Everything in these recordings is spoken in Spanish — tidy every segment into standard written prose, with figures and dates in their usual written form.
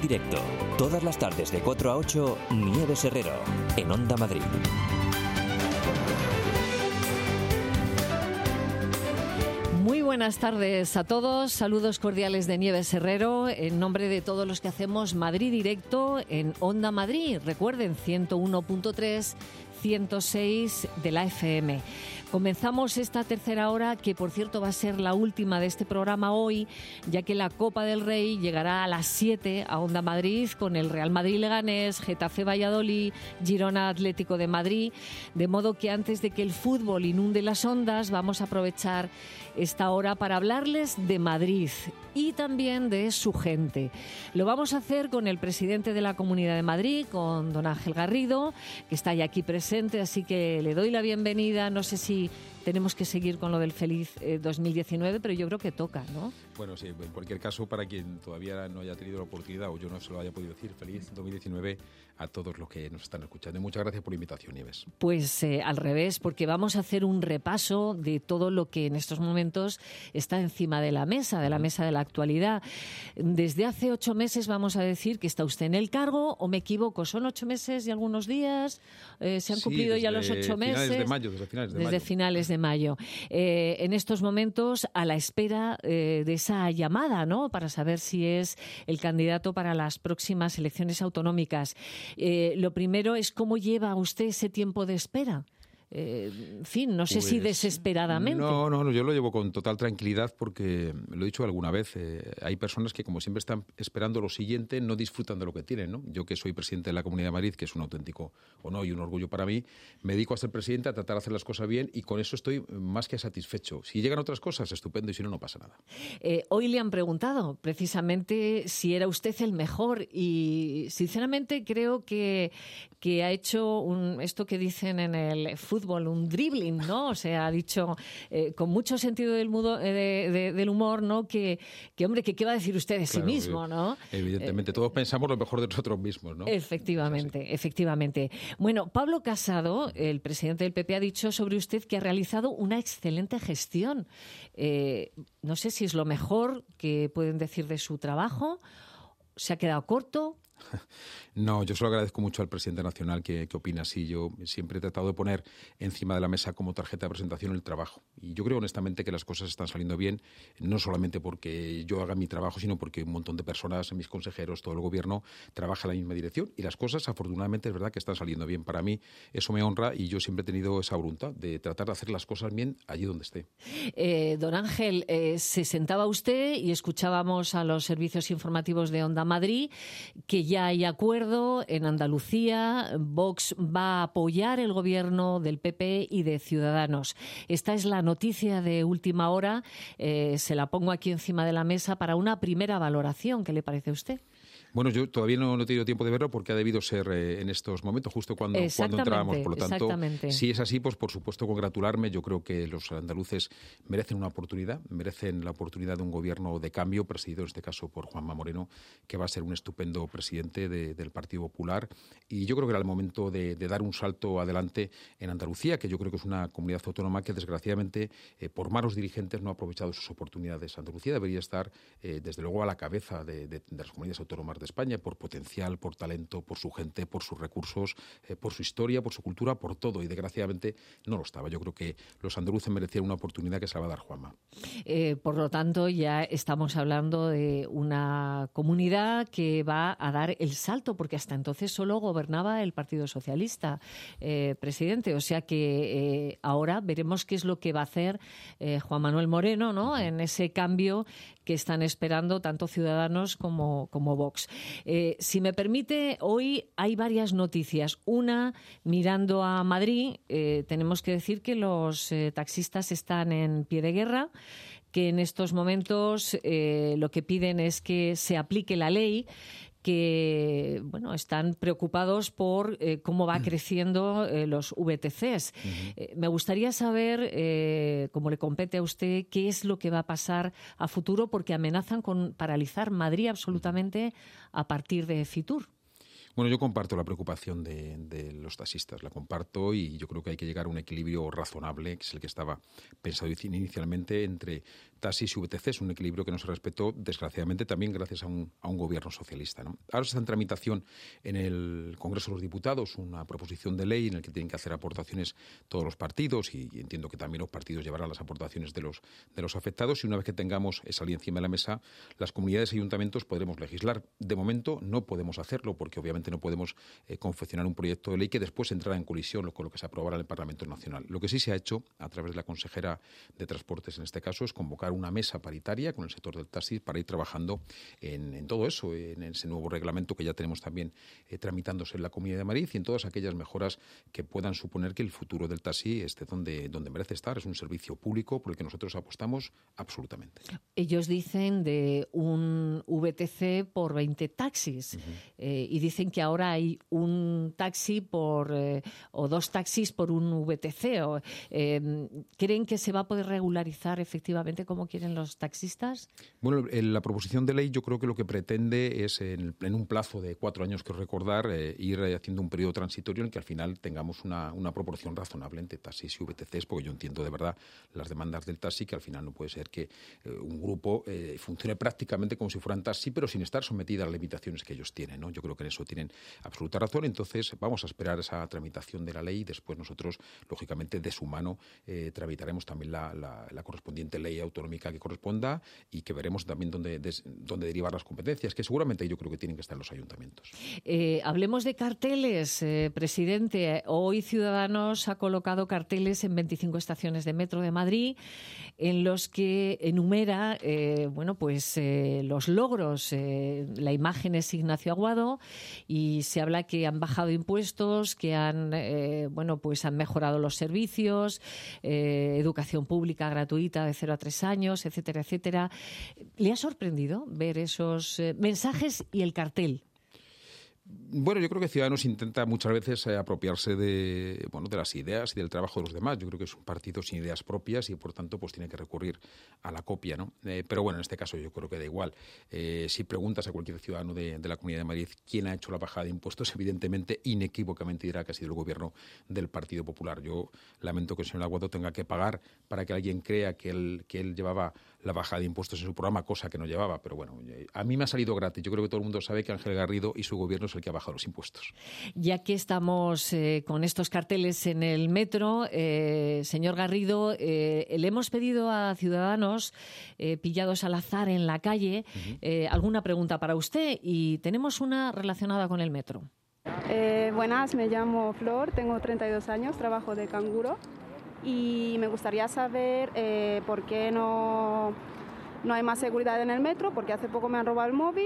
Directo. Todas las tardes de 4 a 8, Nieves Herrero, en Onda Madrid. Muy buenas tardes a todos, saludos cordiales de Nieves Herrero, en nombre de todos los que hacemos Madrid Directo en Onda Madrid. Recuerden, 101.3, 106 de la FM. Comenzamos esta tercera hora, que por cierto va a ser la última de este programa hoy, ya que la Copa del Rey llegará a las 7 a Onda Madrid con el Real Madrid Leganés, Getafe Valladolid, Girona Atlético de Madrid, de modo que antes de que el fútbol inunde las ondas vamos a aprovechar esta hora para hablarles de Madrid y también de su gente. Lo vamos a hacer con el presidente de la Comunidad de Madrid, con don Ángel Garrido, que está ya aquí presente, así que le doy la bienvenida. No sé si tenemos que seguir con lo del feliz 2019, pero yo creo que toca, ¿no? Bueno, sí, en cualquier caso, para quien todavía no haya tenido la oportunidad o yo no se lo haya podido decir, feliz 2019 a todos los que nos están escuchando. Y muchas gracias por la invitación, Nieves. Pues al revés, porque vamos a hacer un repaso de todo lo que en estos momentos está encima de la mesa de la actualidad. Desde hace 8 meses vamos a decir que está usted en el cargo, ¿o me equivoco? ¿Son 8 meses y algunos días? ¿Se han cumplido ya los 8 meses? Desde finales de mayo. En estos momentos, a la espera de esa llamada, ¿no?, para saber si es el candidato para las próximas elecciones autonómicas. Lo primero es cómo lleva usted ese tiempo de espera. En fin, no sé si desesperadamente. No, yo lo llevo con total tranquilidad porque, lo he dicho alguna vez, hay personas que como siempre están esperando lo siguiente, no disfrutan de lo que tienen, ¿no? Yo, que soy presidente de la Comunidad de Madrid, que es un auténtico honor y un orgullo para mí, me dedico a ser presidente, a tratar de hacer las cosas bien, y con eso estoy más que satisfecho. Si llegan otras cosas, estupendo, y si no, no pasa nada. Hoy le han preguntado precisamente si era usted el mejor, y sinceramente creo que ha hecho esto que dicen en el fútbol, un dribbling, ¿no? O sea, ha dicho con mucho sentido del humor, ¿no? Que hombre, que qué va a decir usted de sí mismo, ¿no? Evidentemente, todos pensamos lo mejor de nosotros mismos, ¿no? Efectivamente. Bueno, Pablo Casado, el presidente del PP, ha dicho sobre usted que ha realizado una excelente gestión. No sé si es lo mejor que pueden decir de su trabajo. ¿Se ha quedado corto? No, yo se lo agradezco mucho al presidente nacional que opina así. Yo siempre he tratado de poner encima de la mesa como tarjeta de presentación el trabajo. Y yo creo honestamente que las cosas están saliendo bien, no solamente porque yo haga mi trabajo, sino porque un montón de personas, mis consejeros, todo el gobierno, trabaja en la misma dirección. Y las cosas, afortunadamente, es verdad que están saliendo bien. Para mí eso me honra, y yo siempre he tenido esa voluntad de tratar de hacer las cosas bien allí donde esté. Don Ángel, se sentaba usted y escuchábamos a los servicios informativos de Onda Madrid que ya hay acuerdo en Andalucía. Vox va a apoyar el gobierno del PP y de Ciudadanos. Esta es la noticia de última hora. Se la pongo aquí encima de la mesa para una primera valoración. ¿Qué le parece a usted? Bueno, yo todavía no he tenido tiempo de verlo porque ha debido ser en estos momentos, justo cuando entrábamos. Por lo tanto, si es así, pues por supuesto congratularme. Yo creo que los andaluces merecen una oportunidad, merecen la oportunidad de un gobierno de cambio, presidido en este caso por Juanma Moreno, que va a ser un estupendo presidente del Partido Popular. Y yo creo que era el momento de dar un salto adelante en Andalucía, que yo creo que es una comunidad autónoma que desgraciadamente por malos dirigentes no ha aprovechado sus oportunidades. Andalucía debería estar desde luego a la cabeza de las comunidades autónomas de España, por potencial, por talento, por su gente, por sus recursos, por su historia, por su cultura, por todo, y desgraciadamente no lo estaba. Yo creo que los andaluces merecían una oportunidad que se la va a dar Juanma. Por lo tanto, ya estamos hablando de una comunidad que va a dar el salto, porque hasta entonces solo gobernaba el Partido Socialista, presidente. O sea que ahora veremos qué es lo que va a hacer Juan Manuel Moreno, ¿no?, en ese cambio que están esperando tanto Ciudadanos como Vox. Si me permite, hoy hay varias noticias. Una, mirando a Madrid, tenemos que decir que los taxistas están en pie de guerra, que en estos momentos lo que piden es que se aplique la ley, que están preocupados por cómo va creciendo los VTCs. Me gustaría saber, como le compete a usted, qué es lo que va a pasar a futuro, porque amenazan con paralizar Madrid absolutamente a partir de Fitur. Bueno, yo comparto la preocupación de los taxistas, la comparto, y yo creo que hay que llegar a un equilibrio razonable, que es el que estaba pensado inicialmente entre taxis y VTCs, un equilibrio que no se respetó, desgraciadamente, también gracias a un gobierno socialista, ¿no? Ahora está en tramitación en el Congreso de los Diputados una proposición de ley en la que tienen que hacer aportaciones todos los partidos, y entiendo que también los partidos llevarán las aportaciones de los afectados, y una vez que tengamos esa ley encima de la mesa, las comunidades y ayuntamientos podremos legislar. De momento no podemos hacerlo porque obviamente no podemos confeccionar un proyecto de ley que después entrará en colisión con lo que se aprobará en el Parlamento Nacional. Lo que sí se ha hecho, a través de la consejera de Transportes en este caso, es convocar una mesa paritaria con el sector del taxi para ir trabajando en todo eso, en ese nuevo reglamento que ya tenemos también tramitándose en la Comunidad de Madrid, y en todas aquellas mejoras que puedan suponer que el futuro del taxi esté donde merece estar. Es un servicio público por el que nosotros apostamos absolutamente. Ellos dicen de un VTC por 20 taxis, y dicen que ahora hay un taxi o dos taxis por un VTC. ¿Creen que se va a poder regularizar efectivamente como quieren los taxistas? Bueno, la proposición de ley yo creo que lo que pretende es, en un plazo de 4 años, que recordar, ir haciendo un periodo transitorio en el que al final tengamos una proporción razonable entre taxis y VTCs, porque yo entiendo de verdad las demandas del taxi, que al final no puede ser que un grupo funcione prácticamente como si fueran taxi, pero sin estar sometida a las limitaciones que ellos tienen, ¿no? Yo creo que en eso tienen absoluta razón. Entonces vamos a esperar esa tramitación de la ley, y después nosotros, lógicamente, de su mano tramitaremos también la correspondiente ley autonómica que corresponda, y que veremos también dónde derivar las competencias, que seguramente yo creo que tienen que estar en los ayuntamientos. Hablemos de carteles, presidente. Hoy Ciudadanos ha colocado carteles en 25 estaciones de metro de Madrid en los que enumera los logros. La imagen es Ignacio Aguado y se habla que han bajado impuestos, que han mejorado los servicios, educación pública gratuita de 0 a 3 años, etcétera, etcétera. ¿Le ha sorprendido ver esos mensajes y el cartel? Bueno, yo creo que Ciudadanos intenta muchas veces apropiarse de las ideas y del trabajo de los demás. Yo creo que es un partido sin ideas propias y, por tanto, pues tiene que recurrir a la copia, ¿no? Pero bueno, en este caso yo creo que da igual. Si preguntas a cualquier ciudadano de la Comunidad de Madrid quién ha hecho la bajada de impuestos, evidentemente, inequívocamente dirá que ha sido el gobierno del Partido Popular. Yo lamento que el señor Aguado tenga que pagar para que alguien crea que él llevaba la bajada de impuestos en su programa, cosa que no llevaba. Pero bueno, a mí me ha salido gratis. Yo creo que todo el mundo sabe que Ángel Garrido y su gobierno es el que ha bajado los impuestos. Ya que estamos con estos carteles en el metro, señor Garrido, le hemos pedido a ciudadanos pillados al azar en la calle alguna pregunta para usted, y tenemos una relacionada con el metro. Buenas, me llamo Flor, tengo 32 años, trabajo de canguro, y me gustaría saber por qué no hay más seguridad en el metro, porque hace poco me han robado el móvil.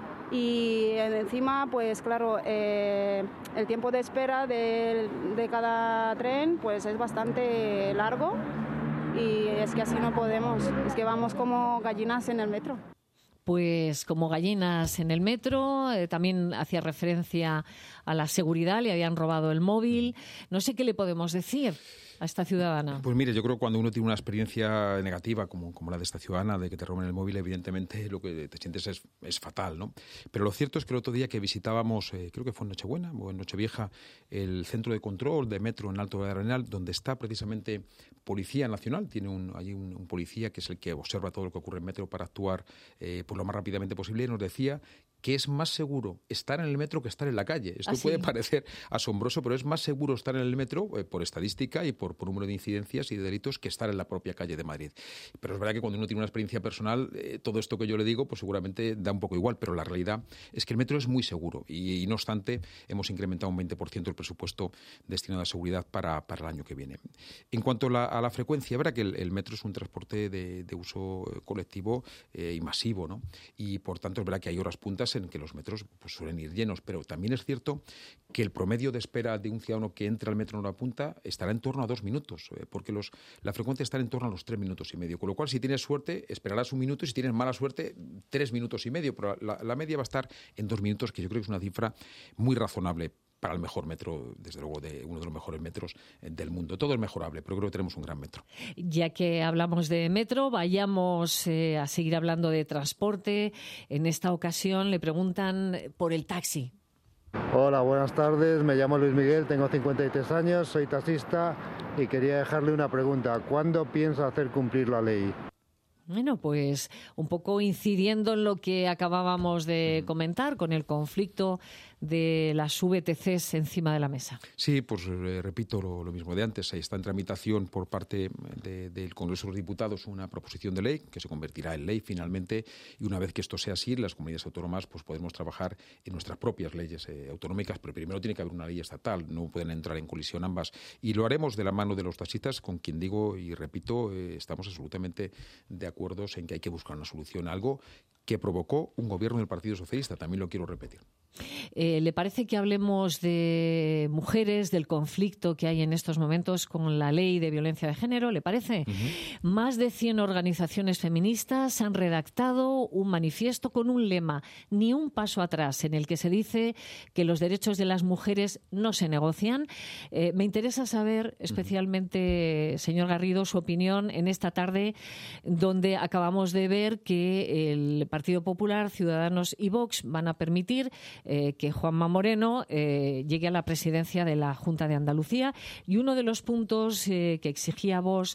Y encima, pues claro, el tiempo de espera de cada tren pues es bastante largo, y es que así no podemos, es que vamos como gallinas en el metro. Pues como gallinas en el metro, también hacía referencia a la seguridad, le habían robado el móvil. No sé qué le podemos decir a esta ciudadana. Pues mire, yo creo que cuando uno tiene una experiencia negativa como la de esta ciudadana, de que te roben el móvil, evidentemente lo que te sientes es fatal, ¿no? Pero lo cierto es que el otro día que visitábamos, creo que fue en Nochebuena o en Nochevieja, el centro de control de metro en Alto de Arenal, donde está precisamente Policía Nacional, tiene allí un policía que es el que observa todo lo que ocurre en metro para actuar lo más rápidamente posible, y nos decía que es más seguro estar en el metro que estar en la calle. Esto puede parecer asombroso, pero es más seguro estar en el metro por estadística y por número de incidencias y de delitos que estar en la propia calle de Madrid. Pero es verdad que cuando uno tiene una experiencia personal, todo esto que yo le digo, pues seguramente da un poco igual, pero la realidad es que el metro es muy seguro y no obstante, hemos incrementado un 20% el presupuesto destinado a seguridad para el año que viene. En cuanto a la frecuencia, verá que el metro es un transporte de uso colectivo y masivo, ¿no? Y por tanto es verdad que hay horas puntas en que los metros pues suelen ir llenos, pero también es cierto que el promedio de espera de un ciudadano que entra al metro en hora punta estará en torno a 2 minutos, porque la frecuencia está en torno a los 3 minutos y medio, con lo cual si tienes suerte esperarás 1 minuto y si tienes mala suerte 3 minutos y medio, pero la media va a estar en 2 minutos, que yo creo que es una cifra muy razonable para el mejor metro, desde luego de uno de los mejores metros del mundo. Todo es mejorable, pero creo que tenemos un gran metro. Ya que hablamos de metro, vayamos a seguir hablando de transporte. En esta ocasión le preguntan por el taxi. Hola, buenas tardes. Me llamo Luis Miguel, tengo 53 años, soy taxista y quería dejarle una pregunta. ¿Cuándo piensa hacer cumplir la ley? Bueno, pues un poco incidiendo en lo que acabábamos de comentar con el conflicto de las VTCs encima de la mesa. Sí, pues repito lo mismo de antes. Ahí está en tramitación por parte del Congreso de los Diputados una proposición de ley que se convertirá en ley finalmente, y una vez que esto sea así, las comunidades autónomas pues podemos trabajar en nuestras propias leyes autonómicas, pero primero tiene que haber una ley estatal, no pueden entrar en colisión ambas, y lo haremos de la mano de los taxistas, con quien digo y repito, estamos absolutamente de acuerdo en que hay que buscar una solución a algo que provocó un gobierno del Partido Socialista, también lo quiero repetir. ¿Le parece que hablemos de mujeres, del conflicto que hay en estos momentos con la ley de violencia de género? ¿Le parece? Más de 100 organizaciones feministas han redactado un manifiesto con un lema, ni un paso atrás, en el que se dice que los derechos de las mujeres no se negocian. Me interesa saber, especialmente, señor Garrido, su opinión en esta tarde, donde acabamos de ver que el Partido Popular, Ciudadanos y Vox van a permitir que Juanma Moreno llegue a la presidencia de la Junta de Andalucía, y uno de los puntos que exigía Vox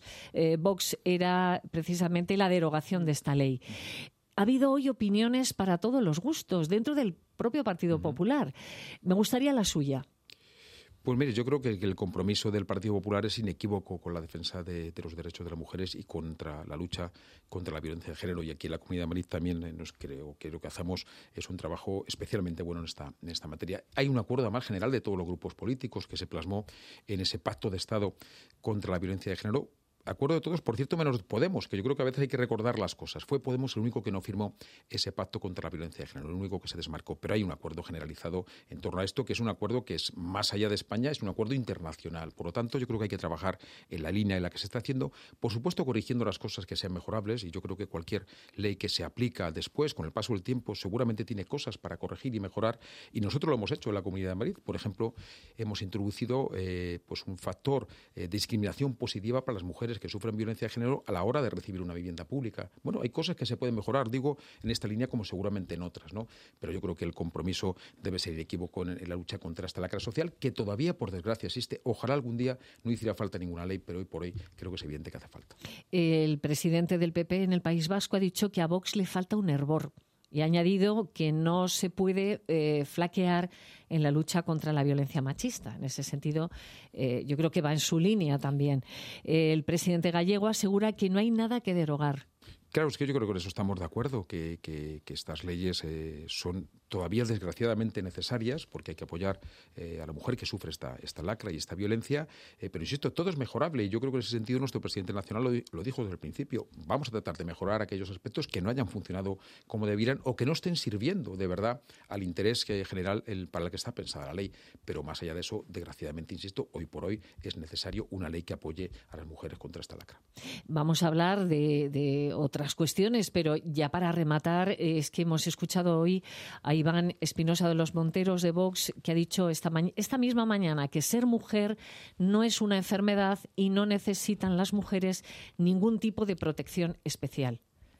era precisamente la derogación de esta ley. Ha habido hoy opiniones para todos los gustos dentro del propio Partido Popular. Me gustaría la suya. Pues mire, yo creo que el compromiso del Partido Popular es inequívoco con la defensa de los derechos de las mujeres y contra la lucha contra la violencia de género. Y aquí en la Comunidad de Madrid también creo que lo que hacemos es un trabajo especialmente bueno en esta materia. Hay un acuerdo además general de todos los grupos políticos que se plasmó en ese pacto de Estado contra la violencia de género. Acuerdo de todos, por cierto, menos Podemos, que yo creo que a veces hay que recordar las cosas. Fue Podemos el único que no firmó ese pacto contra la violencia de género, el único que se desmarcó. Pero hay un acuerdo generalizado en torno a esto, que es un acuerdo que es más allá de España, es un acuerdo internacional. Por lo tanto, yo creo que hay que trabajar en la línea en la que se está haciendo, por supuesto corrigiendo las cosas que sean mejorables, y yo creo que cualquier ley que se aplica después, con el paso del tiempo, seguramente tiene cosas para corregir y mejorar, y nosotros lo hemos hecho en la Comunidad de Madrid. Por ejemplo, hemos introducido pues un factor de discriminación positiva para las mujeres que sufren violencia de género a la hora de recibir una vivienda pública. Bueno, hay cosas que se pueden mejorar, digo, en esta línea como seguramente en otras, ¿no? Pero yo creo que el compromiso debe ser inequívoco en la lucha contra esta lacra social, que todavía, por desgracia, existe. Ojalá algún día no hiciera falta ninguna ley, pero hoy por hoy creo que es evidente que hace falta. El presidente del PP en el País Vasco ha dicho que a Vox le falta un hervor. Y ha añadido que no se puede flaquear en la lucha contra la violencia machista. En ese sentido, yo creo que va en su línea también. El presidente gallego asegura que no hay nada que derogar. Claro, es que yo creo que con eso estamos de acuerdo, que estas leyes son todavía desgraciadamente necesarias, porque hay que apoyar a la mujer que sufre esta lacra y esta violencia, pero insisto, todo es mejorable, y yo creo que en ese sentido nuestro presidente nacional lo dijo desde el principio. Vamos a tratar de mejorar aquellos aspectos que no hayan funcionado como debieran o que no estén sirviendo de verdad al interés general para el que está pensada la ley, pero más allá de eso, desgraciadamente, insisto, hoy por hoy es necesario una ley que apoye a las mujeres contra esta lacra. Vamos a hablar de otras cuestiones, pero ya para rematar, es que hemos escuchado hoy a Iván Espinosa de los Monteros de Vox, que ha dicho esta misma mañana que ser mujer no es una enfermedad y no necesitan las mujeres ningún tipo de protección especial.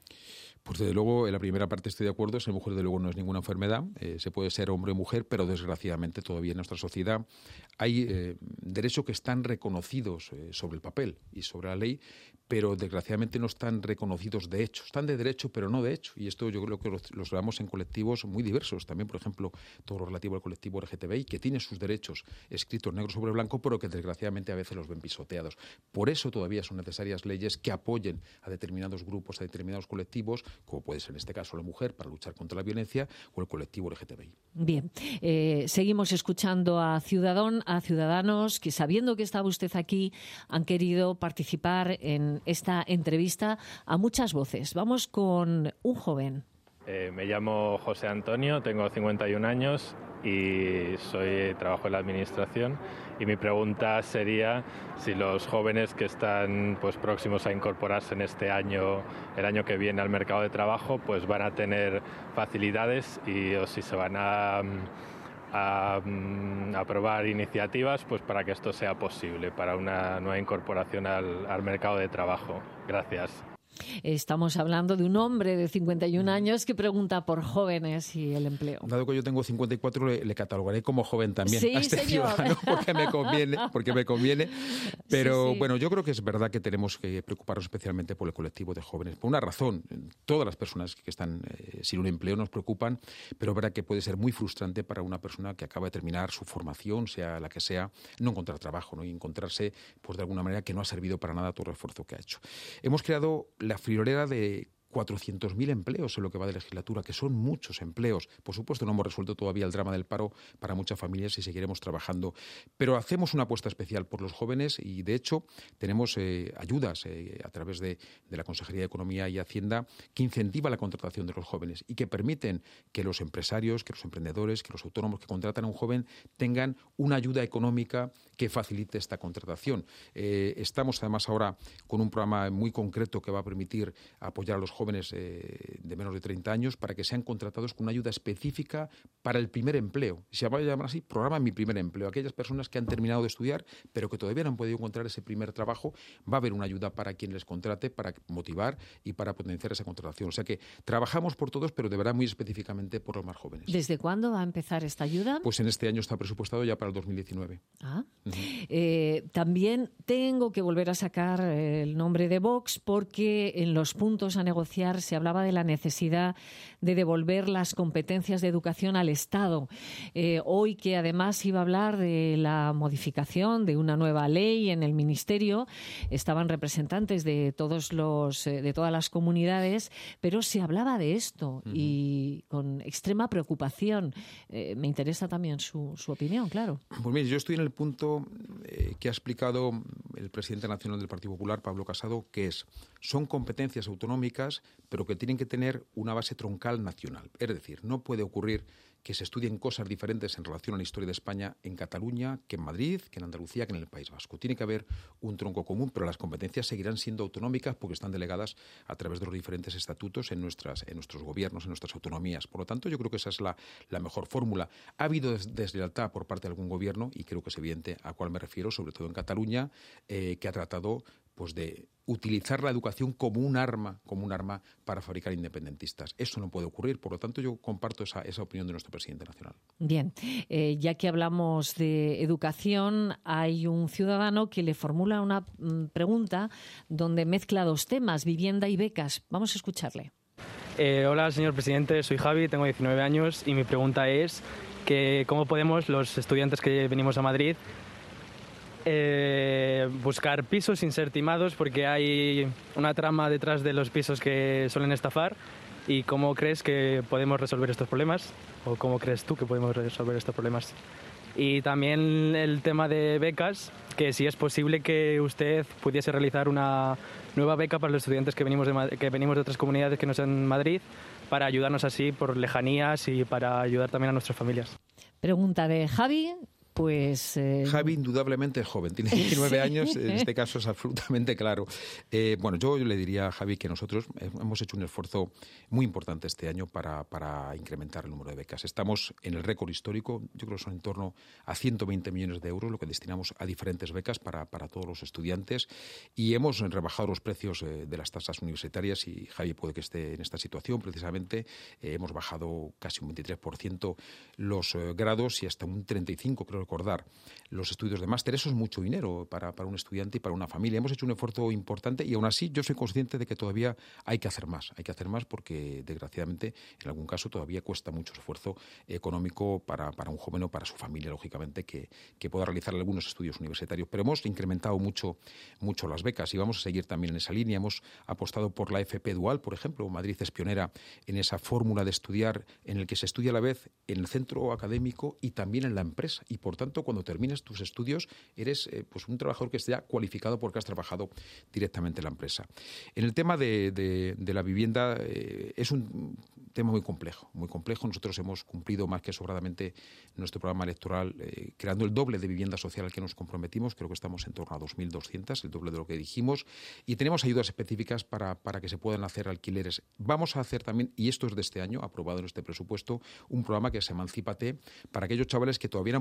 Pues desde luego, en la primera parte estoy de acuerdo. Ser mujer, de luego, no es ninguna enfermedad. Se puede ser hombre o mujer, pero desgraciadamente todavía en nuestra sociedad hay derechos que están reconocidos sobre el papel y sobre la ley, pero desgraciadamente no están reconocidos de hecho. Están de derecho, pero no de hecho. Y esto yo creo que los veamos en colectivos muy diversos. También, por ejemplo, todo lo relativo al colectivo LGTBI, que tiene sus derechos escritos negro sobre blanco, pero que desgraciadamente a veces los ven pisoteados. Por eso todavía son necesarias leyes que apoyen a determinados grupos, a determinados colectivos, como puede ser en este caso la mujer, para luchar contra la violencia, o el colectivo LGTBI. Bien, seguimos escuchando a Ciudadanos que, sabiendo que estaba usted aquí, han querido participar en esta entrevista a muchas voces. Vamos con un joven. Me llamo José Antonio, tengo 51 años y trabajo en la administración, y mi pregunta sería si los jóvenes que están próximos a incorporarse en este año, el año que viene, al mercado de trabajo, pues van a tener facilidades, o si se van a aprobar iniciativas pues para que esto sea posible, para una nueva incorporación al mercado de trabajo. Gracias. Estamos hablando de un hombre de 51 años que pregunta por jóvenes y el empleo. Dado que yo tengo 54, le catalogaré como joven también sí, a este ciudadano, porque me conviene. Pero sí. Bueno, yo creo que es verdad que tenemos que preocuparnos especialmente por el colectivo de jóvenes. Por una razón, todas las personas que están sin un empleo nos preocupan, pero es verdad que puede ser muy frustrante para una persona que acaba de terminar su formación, sea la que sea, no encontrar trabajo, ¿no? Y encontrarse, pues de alguna manera, que no ha servido para nada todo el esfuerzo que ha hecho. Hemos creado la friolera de 400.000 empleos en lo que va de legislatura, que son muchos empleos. Por supuesto, no hemos resuelto todavía el drama del paro para muchas familias y seguiremos trabajando. Pero hacemos una apuesta especial por los jóvenes y, de hecho, tenemos ayudas a través de la Consejería de Economía y Hacienda que incentiva la contratación de los jóvenes y que permiten que los empresarios, que los emprendedores, que los autónomos que contratan a un joven tengan una ayuda económica que facilite esta contratación. Estamos, además, ahora con un programa muy concreto que va a permitir apoyar a los jóvenes de menos de 30 años para que sean contratados con una ayuda específica para el primer empleo. Se va a llamar así, programa Mi Primer Empleo. Aquellas personas que han terminado de estudiar pero que todavía no han podido encontrar ese primer trabajo, va a haber una ayuda para quien les contrate, para motivar y para potenciar esa contratación. O sea que trabajamos por todos, pero de verdad muy específicamente por los más jóvenes. ¿Desde cuándo va a empezar esta ayuda? Pues en este año está presupuestado ya para el 2019. También tengo que volver a sacar el nombre de Vox porque en los puntos a negociar se hablaba de la necesidad de devolver las competencias de educación al Estado. Hoy, que además iba a hablar de la modificación de una nueva ley en el Ministerio, estaban representantes de todas las comunidades, pero se hablaba de esto y con extrema preocupación. Me interesa también su opinión, claro. Pues mire, yo estoy en el punto que ha explicado el presidente nacional del Partido Popular, Pablo Casado, que son competencias autonómicas, pero que tienen que tener una base troncal nacional. Es decir, no puede ocurrir que se estudien cosas diferentes en relación a la historia de España en Cataluña, que en Madrid, que en Andalucía, que en el País Vasco. Tiene que haber un tronco común, pero las competencias seguirán siendo autonómicas porque están delegadas a través de los diferentes estatutos en nuestros gobiernos, en nuestras autonomías. Por lo tanto, yo creo que esa es la mejor fórmula. Ha habido deslealtad por parte de algún gobierno, y creo que es evidente a cuál me refiero, sobre todo en Cataluña, que ha tratado pues de utilizar la educación como un arma para fabricar independentistas. Eso no puede ocurrir. Por lo tanto, yo comparto esa opinión de nuestro presidente nacional. Bien, ya que hablamos de educación, hay un ciudadano que le formula una pregunta donde mezcla dos temas, vivienda y becas. Vamos a escucharle. Hola, señor presidente, soy Javi, tengo 19 años y mi pregunta es que cómo podemos, los estudiantes que venimos a Madrid, buscar pisos sin ser timados, porque hay una trama detrás de los pisos que suelen estafar. ¿Y cómo crees que podemos resolver estos problemas? ¿O cómo crees tú que podemos resolver estos problemas? Y también el tema de becas, que si es posible que usted pudiese realizar una nueva beca para los estudiantes que venimos de otras comunidades que no sean Madrid, para ayudarnos así por lejanías y para ayudar también a nuestras familias. Pregunta de Javi. Pues, Javi indudablemente es joven, tiene 19 años, en este caso es absolutamente claro. Bueno, yo le diría a Javi que nosotros hemos hecho un esfuerzo muy importante este año para incrementar el número de becas. Estamos en el récord histórico, yo creo que son en torno a 120 millones de euros lo que destinamos a diferentes becas para todos los estudiantes, y hemos rebajado los precios de las tasas universitarias, y Javi puede que esté en esta situación precisamente. Hemos bajado casi un 23% los grados y hasta un 35%, creo recordar, los estudios de máster. Eso es mucho dinero para un estudiante y para una familia. Hemos hecho un esfuerzo importante y aún así yo soy consciente de que todavía hay que hacer más. Hay que hacer más porque, desgraciadamente, en algún caso todavía cuesta mucho esfuerzo económico para un joven o para su familia, lógicamente, que pueda realizar algunos estudios universitarios. Pero hemos incrementado mucho las becas y vamos a seguir también en esa línea. Hemos apostado por la FP Dual, por ejemplo. Madrid es pionera en esa fórmula de estudiar en el que se estudia a la vez en el centro académico y también en la empresa. Y, por tanto, cuando terminas tus estudios, eres pues un trabajador que esté ya cualificado porque has trabajado directamente en la empresa. En el tema de la vivienda, es un tema muy complejo, muy complejo. Nosotros hemos cumplido más que sobradamente nuestro programa electoral, creando el doble de vivienda social al que nos comprometimos. Creo que estamos en torno a 2.200, el doble de lo que dijimos. Y tenemos ayudas específicas para que se puedan hacer alquileres. Vamos a hacer también, y esto es de este año, aprobado en este presupuesto, un programa que es Emancípate, para aquellos chavales que todavía no han podido salir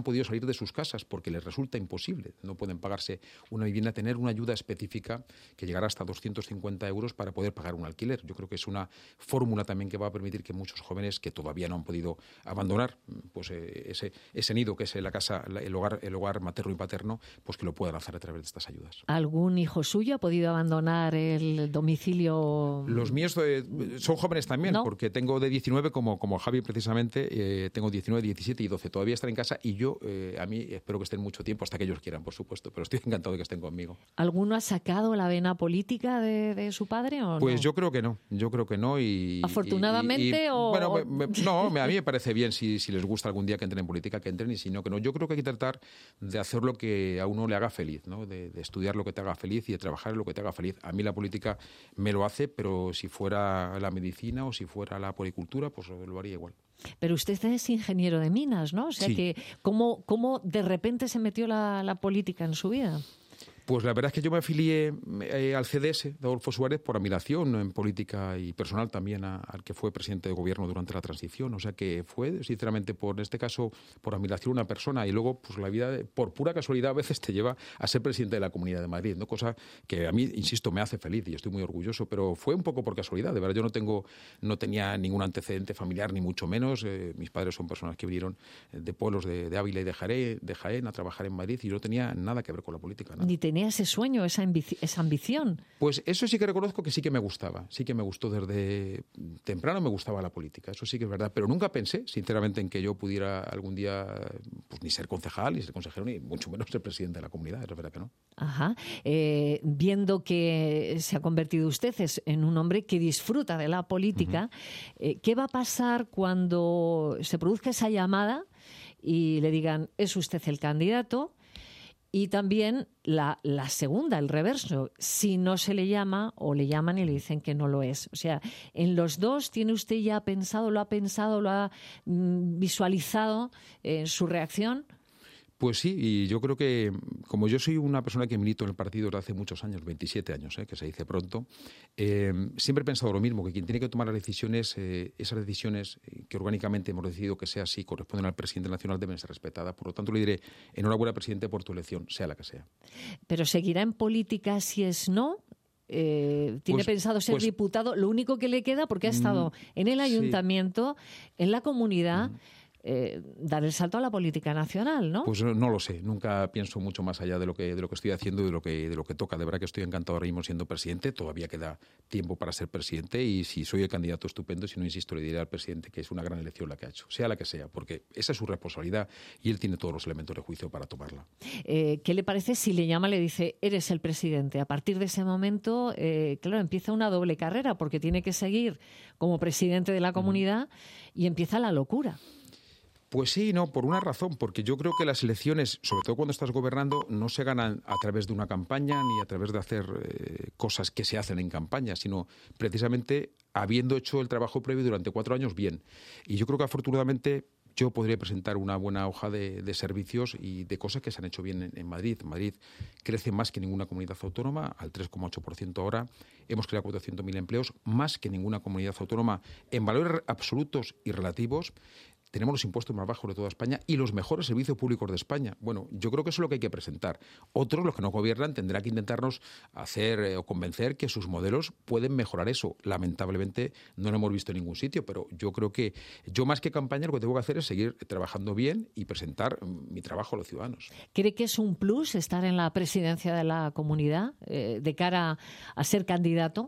salir de sus casas porque les resulta imposible, no pueden pagarse una vivienda, tener una ayuda específica que llegará hasta 250 euros para poder pagar un alquiler. Yo creo que es una fórmula también que va a permitir que muchos jóvenes que todavía no han podido abandonar pues ese nido que es la casa, el hogar materno y paterno, pues que lo puedan hacer a través de estas ayudas. ¿Algún hijo suyo ha podido abandonar el domicilio? Los míos son jóvenes también, ¿no? Porque tengo de 19 como Javi precisamente, tengo 19, 17 y 12. Todavía están en casa y yo, a mí, espero que estén mucho tiempo, hasta que ellos quieran, por supuesto, pero estoy encantado de que estén conmigo. ¿Alguno ha sacado la vena política de su padre o no? Pues yo creo que no. ¿Afortunadamente o...? Bueno, a mí me parece bien si les gusta algún día que entren en política, que entren, y si no, que no. Yo creo que hay que tratar de hacer lo que a uno le haga feliz, ¿no? De estudiar lo que te haga feliz y de trabajar en lo que te haga feliz. A mí la política me lo hace, pero si fuera la medicina o si fuera la policultura, pues lo haría igual. Pero usted es ingeniero de minas, ¿no? O sea, sí. Que ¿cómo de repente se metió la política en su vida? Pues la verdad es que yo me afilié al CDS de Adolfo Suárez por admiración en política y personal también al que fue presidente de gobierno durante la transición. O sea que fue, sinceramente, en este caso, por admiración a una persona, y luego pues la vida, por pura casualidad, a veces te lleva a ser presidente de la Comunidad de Madrid, ¿no? Cosa que a mí, insisto, me hace feliz y estoy muy orgulloso, pero fue un poco por casualidad. De verdad, yo no tenía ningún antecedente familiar, ni mucho menos. Mis padres son personas que vinieron de pueblos de Ávila y de Jaén a trabajar en Madrid, y yo no tenía nada que ver con la política. Nada. Ni tenía ese sueño, esa ambición. Pues eso sí que reconozco que sí que me gustaba. Sí que me gustó desde temprano, me gustaba la política. Eso sí que es verdad. Pero nunca pensé, sinceramente, en que yo pudiera algún día pues ni ser concejal, ni ser consejero, ni mucho menos ser presidente de la comunidad. Es verdad que no. Ajá. Viendo que se ha convertido usted en un hombre que disfruta de la política, ¿qué va a pasar cuando se produzca esa llamada y le digan, es usted el candidato? Y también la segunda, el reverso, si no se le llama o le llaman y le dicen que no lo es. O sea, en los dos, ¿tiene usted ya pensado, lo ha visualizado su reacción? Pues sí, y yo creo que como yo soy una persona que milito en el partido desde hace muchos años, 27 años, que se dice pronto, siempre he pensado lo mismo, que quien tiene que tomar las decisiones, esas decisiones que orgánicamente hemos decidido que sea así, corresponden al presidente nacional, deben ser respetadas. Por lo tanto, le diré, enhorabuena, presidente, por tu elección, sea la que sea. ¿Pero seguirá en política si es no? ¿Tiene pensado ser diputado? Lo único que le queda, porque ha estado en el ayuntamiento, en la comunidad... dar el salto a la política nacional, ¿no? Pues no lo sé, nunca pienso mucho más allá de lo que estoy haciendo y de lo que toca. De verdad que estoy encantado ahora mismo siendo presidente, todavía queda tiempo para ser presidente, y si soy el candidato, estupendo, si no, insisto, le diré al presidente que es una gran elección la que ha hecho, sea la que sea, porque esa es su responsabilidad y él tiene todos los elementos de juicio para tomarla. ¿Qué le parece si le llama, le dice, eres el presidente? A partir de ese momento, claro, empieza una doble carrera, porque tiene que seguir como presidente de la comunidad y empieza la locura. Pues sí, no, por una razón, porque yo creo que las elecciones, sobre todo cuando estás gobernando, no se ganan a través de una campaña ni a través de hacer cosas que se hacen en campaña, sino precisamente habiendo hecho el trabajo previo durante 4 años bien. Y yo creo que afortunadamente yo podría presentar una buena hoja de servicios y de cosas que se han hecho bien en Madrid. Madrid crece más que ninguna comunidad autónoma, al 3,8% ahora. Hemos creado 400.000 empleos, más que ninguna comunidad autónoma en valores absolutos y relativos. Tenemos los impuestos más bajos de toda España y los mejores servicios públicos de España. Bueno, yo creo que eso es lo que hay que presentar. Otros, los que no gobiernan, tendrán que intentarnos hacer o convencer que sus modelos pueden mejorar eso. Lamentablemente no lo hemos visto en ningún sitio, pero yo creo que yo, más que campaña, lo que tengo que hacer es seguir trabajando bien y presentar mi trabajo a los ciudadanos. ¿Cree que es un plus estar en la presidencia de la comunidad de cara a ser candidato?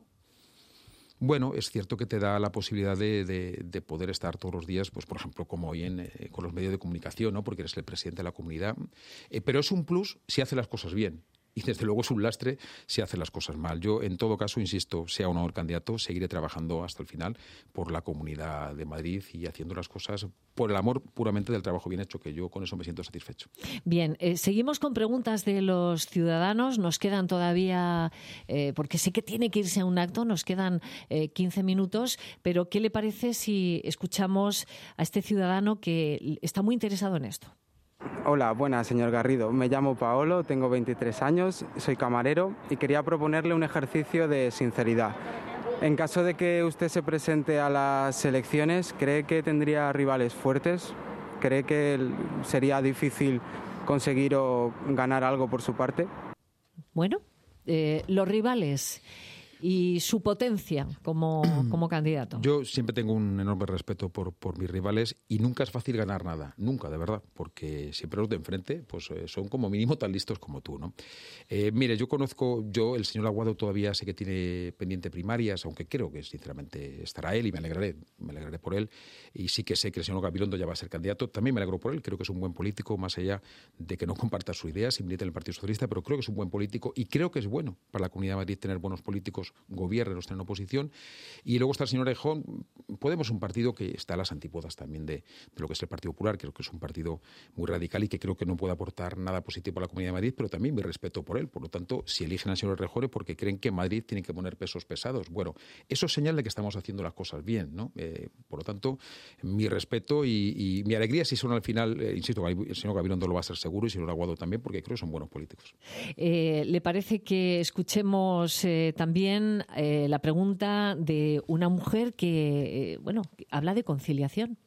Bueno, es cierto que te da la posibilidad de poder estar todos los días, pues por ejemplo, como hoy con los medios de comunicación, ¿no? Porque eres el presidente de la comunidad. Pero es un plus si hace las cosas bien. Y desde luego es un lastre si hace las cosas mal. Yo, en todo caso, insisto, sea o no el candidato, seguiré trabajando hasta el final por la Comunidad de Madrid y haciendo las cosas por el amor puramente del trabajo bien hecho, que yo con eso me siento satisfecho. Bien, seguimos con preguntas de los ciudadanos. Nos quedan todavía, porque sé que tiene que irse a un acto, nos quedan 15 minutos, pero ¿qué le parece si escuchamos a este ciudadano que está muy interesado en esto? Hola, buenas, señor Garrido. Me llamo Paolo, tengo 23 años, soy camarero y quería proponerle un ejercicio de sinceridad. En caso de que usted se presente a las elecciones, ¿cree que tendría rivales fuertes? ¿Cree que sería difícil conseguir o ganar algo por su parte? Bueno, los rivales y su potencia como candidato. Yo siempre tengo un enorme respeto por mis rivales y nunca es fácil ganar nada, nunca, de verdad, porque siempre los de enfrente pues son como mínimo tan listos como tú, ¿no? Mire, el señor Aguado todavía sé que tiene pendiente primarias, aunque creo que sinceramente estará él y me alegraré por él, y sí que sé que el señor Gabilondo ya va a ser candidato, también me alegro por él, creo que es un buen político, más allá de que no comparta sus ideas y milite en el Partido Socialista, pero creo que es un buen político y creo que es bueno para la Comunidad de Madrid tener buenos políticos, gobiernen o estén en oposición. Y luego está el señor Errejón. Podemos, un partido que está a las antípodas también de lo que es el Partido Popular, creo que es un partido muy radical y que creo que no puede aportar nada positivo a la Comunidad de Madrid, pero también mi respeto por él. Por lo tanto, si eligen al señor Errejón es porque creen que Madrid tiene que poner pesos pesados. Bueno, eso es señal de que estamos haciendo las cosas bien, ¿no? Por lo tanto, mi respeto y mi alegría si son al final, insisto, el señor Gabilondo lo va a ser seguro y el señor Aguado también, porque creo que son buenos políticos. ¿Le parece que escuchemos también la pregunta de una mujer que habla de conciliación?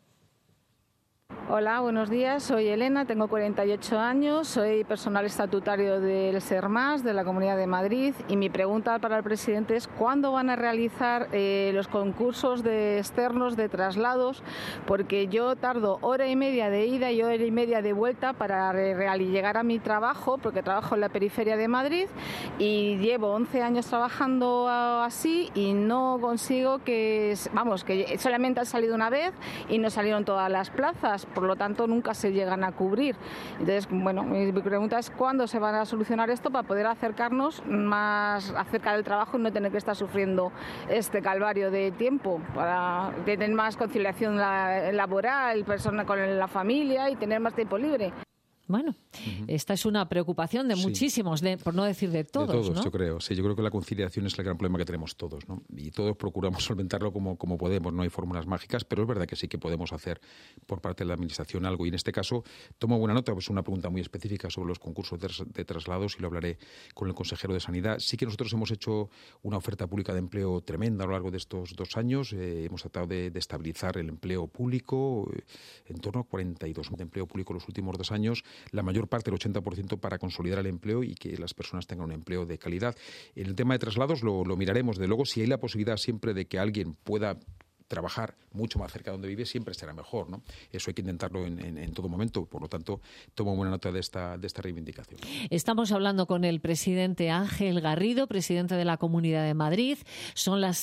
Hola, buenos días. Soy Elena, tengo 48 años, soy personal estatutario del SERMAS, de la Comunidad de Madrid, y mi pregunta para el presidente es ¿cuándo van a realizar los concursos de externos de traslados? Porque yo tardo hora y media de ida y hora y media de vuelta para llegar a mi trabajo, porque trabajo en la periferia de Madrid y llevo 11 años trabajando así y no consigo que solamente han salido una vez y no salieron todas las plazas. Por lo tanto, nunca se llegan a cubrir. Entonces, bueno, mi pregunta es ¿cuándo se van a solucionar esto para poder acercarnos más acerca del trabajo y no tener que estar sufriendo este calvario de tiempo, para tener más conciliación laboral, persona con la familia y tener más tiempo libre? Bueno, esta es una preocupación de muchísimos, por no decir de todos. De todos, ¿no? yo creo. Sí, yo creo que la conciliación es el gran problema que tenemos todos, ¿no? Y todos procuramos solventarlo como podemos. No hay fórmulas mágicas, pero es verdad que sí que podemos hacer por parte de la Administración algo. Y en este caso, tomo buena nota, pues una pregunta muy específica sobre los concursos de traslados y lo hablaré con el consejero de Sanidad. Sí que nosotros hemos hecho una oferta pública de empleo tremenda a lo largo de estos 2 años. Hemos tratado de estabilizar el empleo público, en torno a 42.000 de empleo público en los últimos 2 años. La mayor parte, el 80%, para consolidar el empleo y que las personas tengan un empleo de calidad. En el tema de traslados lo miraremos. De luego, si hay la posibilidad siempre de que alguien pueda trabajar mucho más cerca de donde vive, siempre será mejor, ¿no? Eso hay que intentarlo en todo momento. Por lo tanto, tomo buena nota de esta reivindicación. Estamos hablando con el presidente Ángel Garrido, presidente de la Comunidad de Madrid. Son las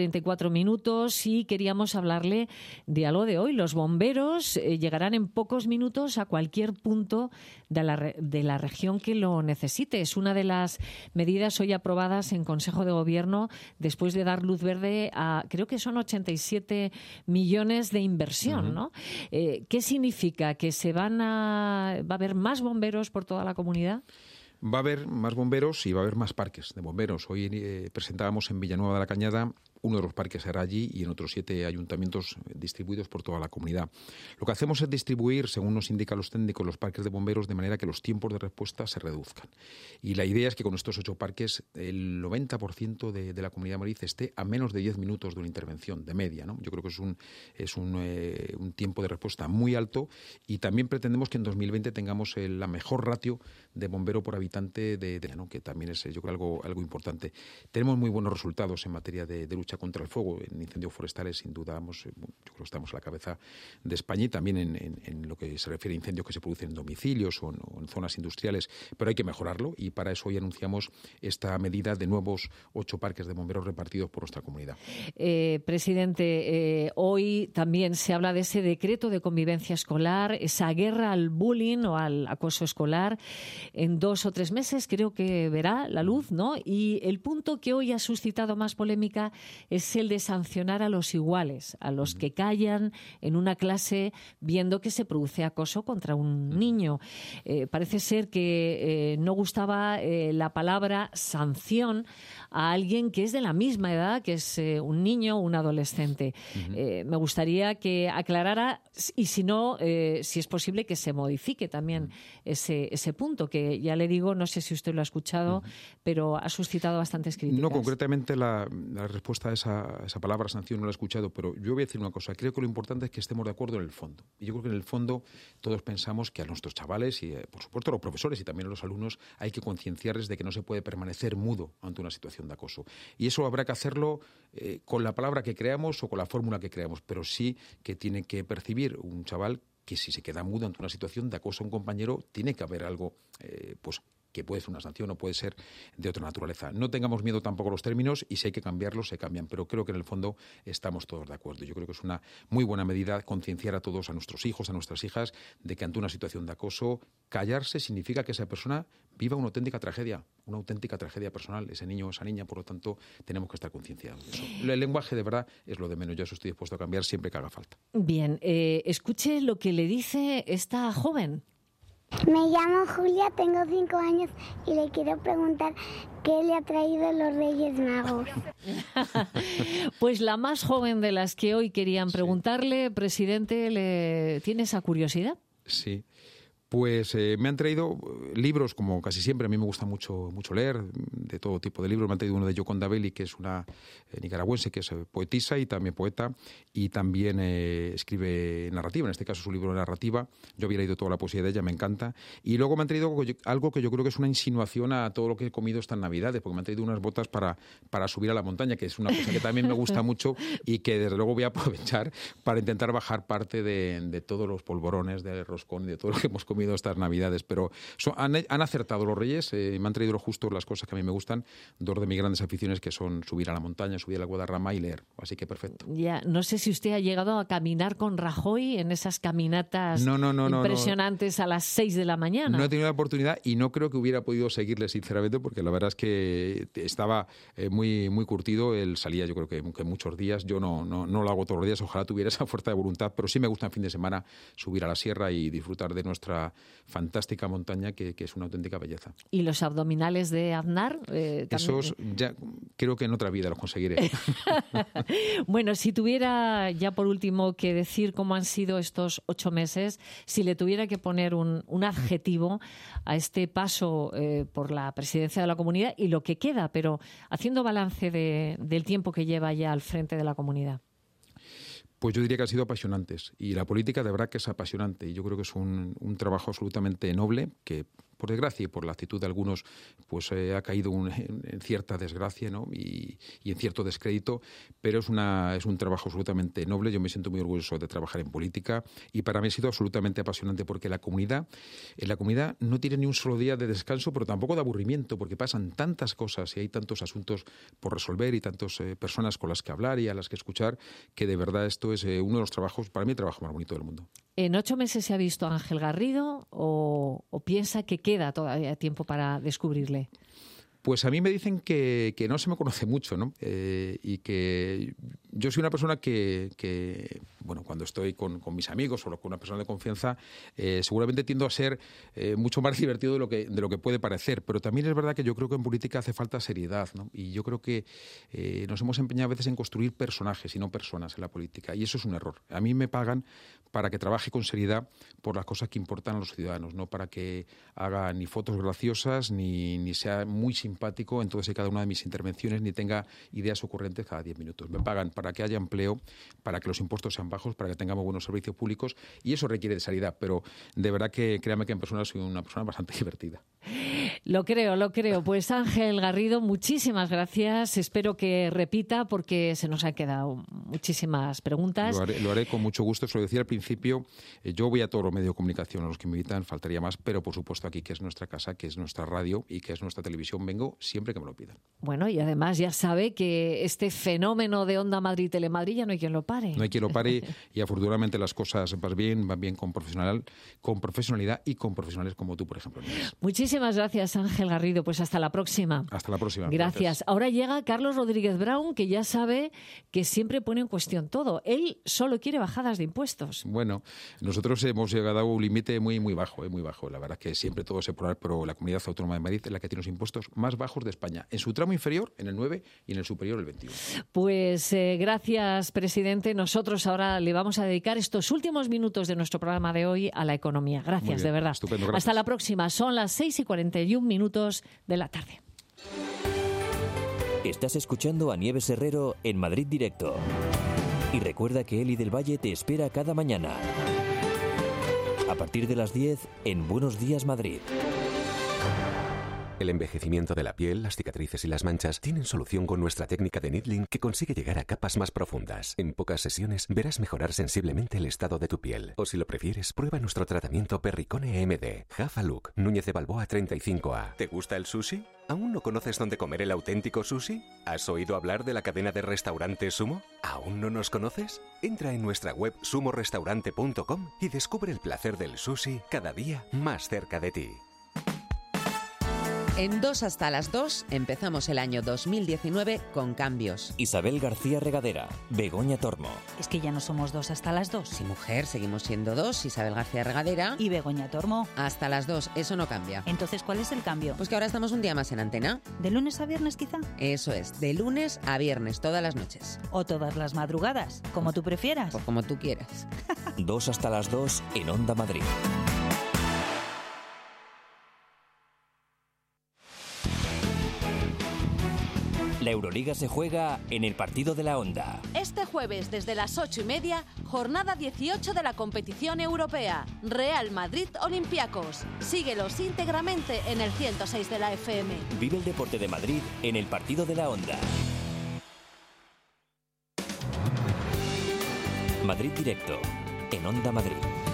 6:34 y queríamos hablarle de algo de hoy. Los bomberos llegarán en pocos minutos a cualquier punto de la región que lo necesite. Es una de las medidas hoy aprobadas en Consejo de Gobierno después de dar luz verde a, creo que son 87 millones de inversión, ¿no? ¿Qué significa? ¿Que va a haber más bomberos por toda la comunidad? Va a haber más bomberos y va a haber más parques de bomberos. Hoy presentábamos en Villanueva de la Cañada, uno de los parques será allí y en otros 7 ayuntamientos distribuidos por toda la comunidad. Lo que hacemos es distribuir, según nos indican los técnicos, los parques de bomberos de manera que los tiempos de respuesta se reduzcan. Y la idea es que con estos 8 parques el 90% de la Comunidad de Madrid esté a menos de 10 minutos de una intervención, de media, ¿no? Yo creo que es un tiempo de respuesta muy alto y también pretendemos que en 2020 tengamos la mejor ratio de bombero por habitante ¿no? Que también es, yo creo, algo importante. Tenemos muy buenos resultados en materia de lucha contra el fuego. En incendios forestales, sin duda, yo creo que estamos a la cabeza de España y también en lo que se refiere a incendios que se producen en domicilios o en zonas industriales, pero hay que mejorarlo y para eso hoy anunciamos esta medida de nuevos 8 parques de bomberos repartidos por nuestra comunidad. Presidente, hoy también se habla de ese decreto de convivencia escolar, esa guerra al bullying o al acoso escolar. En 2 o 3 meses creo que verá la luz, ¿no? Y el punto que hoy ha suscitado más polémica es el de sancionar a los iguales, a los que callan en una clase viendo que se produce acoso contra un niño. Parece ser que no gustaba la palabra sanción a alguien que es de la misma edad, que es un niño o un adolescente. Me gustaría que aclarara y si no, si es posible que se modifique también ese punto, que ya le digo, no sé si usted lo ha escuchado, pero ha suscitado bastantes críticas. No, concretamente la respuesta quizá esa palabra sanción no la he escuchado, pero yo voy a decir una cosa. Creo que lo importante es que estemos de acuerdo en el fondo. Y yo creo que en el fondo todos pensamos que a nuestros chavales y, por supuesto, a los profesores y también a los alumnos hay que concienciarles de que no se puede permanecer mudo ante una situación de acoso. Y eso habrá que hacerlo con la palabra que creamos o con la fórmula que creamos, pero sí que tiene que percibir un chaval que si se queda mudo ante una situación de acoso a un compañero, tiene que haber algo, que puede ser una sanción o puede ser de otra naturaleza. No tengamos miedo tampoco a los términos y si hay que cambiarlos, se cambian, pero creo que en el fondo estamos todos de acuerdo. Yo creo que es una muy buena medida concienciar a todos, a nuestros hijos, a nuestras hijas, de que ante una situación de acoso, callarse significa que esa persona viva una auténtica tragedia personal, ese niño o esa niña, por lo tanto, tenemos que estar concienciados de eso. El lenguaje, de verdad, es lo de menos. Yo eso estoy dispuesto a cambiar siempre que haga falta. Bien, escuche lo que le dice esta joven. Me llamo Julia, tengo 5 años y le quiero preguntar qué le ha traído los Reyes Magos. Pues la más joven de las que hoy querían preguntarle, presidente, ¿tiene esa curiosidad? Sí. Pues me han traído libros, como casi siempre. A mí me gusta mucho leer, de todo tipo de libros. Me han traído uno de Yoconda Belli, que es una nicaragüense, que es poetisa y también poeta, y también escribe narrativa. En este caso es un libro de narrativa. Yo había leído toda la poesía de ella, me encanta. Y luego me han traído algo que yo creo que es una insinuación a todo lo que he comido estas Navidades, porque me han traído unas botas para subir a la montaña, que es una cosa que también me gusta mucho y que desde luego voy a aprovechar para intentar bajar parte de todos los polvorones, del roscón y de todo lo que hemos comido estas Navidades, pero han acertado los Reyes, me han traído justo las cosas que a mí me gustan, dos de mis grandes aficiones, que son subir a la montaña, subir a la Guadarrama y leer, así que perfecto. Ya, no sé si usted ha llegado a caminar con Rajoy en esas caminatas impresionantes a las 6 de la mañana. No he tenido la oportunidad y no creo que hubiera podido seguirle, sinceramente, porque la verdad es que estaba muy, muy curtido. Él salía, yo creo que muchos días, yo no lo hago todos los días, ojalá tuviera esa fuerza de voluntad, pero sí me gusta en fin de semana subir a la sierra y disfrutar de nuestra fantástica montaña, que es una auténtica belleza. ¿Y los abdominales de Aznar? Esos ya creo que en otra vida los conseguiré. Bueno, si tuviera ya por último que decir cómo han sido estos 8 meses, si le tuviera que poner un adjetivo a este paso por la presidencia de la Comunidad y lo que queda, pero haciendo balance del tiempo que lleva ya al frente de la Comunidad. Pues yo diría que han sido apasionantes, y la política de verdad que es apasionante, y yo creo que es un trabajo absolutamente noble, que por desgracia y por la actitud de algunos pues ha caído en cierta desgracia, ¿no? y en cierto descrédito, pero es un trabajo absolutamente noble. Yo me siento muy orgulloso de trabajar en política y para mí ha sido absolutamente apasionante, porque en la comunidad no tiene ni un solo día de descanso, pero tampoco de aburrimiento, porque pasan tantas cosas y hay tantos asuntos por resolver y tantas personas con las que hablar y a las que escuchar, que de verdad esto es uno de los trabajos, para mí, el trabajo más bonito del mundo. ¿En 8 meses se ha visto a Ángel Garrido o piensa que queda todavía tiempo para descubrirle? Pues a mí me dicen que no se me conoce mucho, ¿no? Y que yo soy una persona que bueno, cuando estoy con mis amigos o con una persona de confianza, seguramente tiendo a ser mucho más divertido de lo que puede parecer. Pero también es verdad que yo creo que en política hace falta seriedad, ¿no? Y yo creo que nos hemos empeñado a veces en construir personajes y no personas en la política. Y eso es un error. A mí me pagan para que trabaje con seriedad por las cosas que importan a los ciudadanos, no para que haga ni fotos graciosas ni sea muy simpático en todas y cada una de mis intervenciones, ni tenga ideas ocurrentes cada 10 minutos. Me pagan para que haya empleo, para que los impuestos sean bajos, para que tengamos buenos servicios públicos, y eso requiere de seriedad, pero de verdad que créame que en persona soy una persona bastante divertida. Lo creo. Pues Ángel Garrido, muchísimas gracias. Espero que repita, porque se nos han quedado muchísimas preguntas. Lo haré con mucho gusto. Se lo decía al principio, yo voy a todos los medios de comunicación a los que me invitan, faltaría más, pero por supuesto aquí, que es nuestra casa, que es nuestra radio y que es nuestra televisión, vengo siempre que me lo pidan. Bueno, y además ya sabe que este fenómeno de Onda Madrid, Telemadrid, ya no hay quien lo pare. No hay quien lo pare y afortunadamente las cosas van bien con profesionalidad y con profesionales como tú, por ejemplo. Muchísimas gracias, Ángel Garrido. Pues hasta la próxima. Hasta la próxima. Gracias. Ahora llega Carlos Rodríguez Brown, que ya sabe que siempre pone en cuestión todo. Él solo quiere bajadas de impuestos. Bueno, nosotros hemos llegado a un límite muy bajo, muy bajo. La verdad es que siempre todo se podrá, pero la Comunidad Autónoma de Madrid es la que tiene los impuestos más bajos de España. En su tramo inferior, en el 9, y en el superior, el 21. Pues gracias, presidente. Nosotros ahora le vamos a dedicar estos últimos minutos de nuestro programa de hoy a la economía. Gracias, de verdad. Estupendo, gracias. Hasta la próxima. Son las 6:41 de la tarde. Estás escuchando a Nieves Herrero en Madrid Directo. Y recuerda que Eli del Valle te espera cada mañana. A partir de las 10 en Buenos Días Madrid. El envejecimiento de la piel, las cicatrices y las manchas tienen solución con nuestra técnica de Needling que consigue llegar a capas más profundas. En pocas sesiones verás mejorar sensiblemente el estado de tu piel. O si lo prefieres, prueba nuestro tratamiento Perricone MD. Jafa Look, Núñez de Balboa 35A. ¿Te gusta el sushi? ¿Aún no conoces dónde comer el auténtico sushi? ¿Has oído hablar de la cadena de restaurantes Sumo? ¿Aún no nos conoces? Entra en nuestra web sumorestaurante.com y descubre el placer del sushi cada día más cerca de ti. En 2 hasta las 2 empezamos el año 2019 con cambios. Isabel García Regadera, Begoña Tormo. Es que ya no somos 2 hasta las 2. Sí, mujer, seguimos siendo 2, Isabel García Regadera. Y Begoña Tormo. Hasta las 2, eso no cambia. Entonces, ¿cuál es el cambio? Pues que ahora estamos un día más en antena. ¿De lunes a viernes quizá? Eso es, de lunes a viernes, todas las noches. O todas las madrugadas, como tú prefieras. O como tú quieras. 2 hasta las 2 en Onda Madrid. La Euroliga se juega en el partido de la Onda. Este jueves, desde las 8:30, jornada 18 de la competición europea. Real Madrid-Olympiacos. Síguelos íntegramente en el 106 de la FM. Vive el deporte de Madrid en el partido de la Onda. Madrid Directo, en Onda Madrid.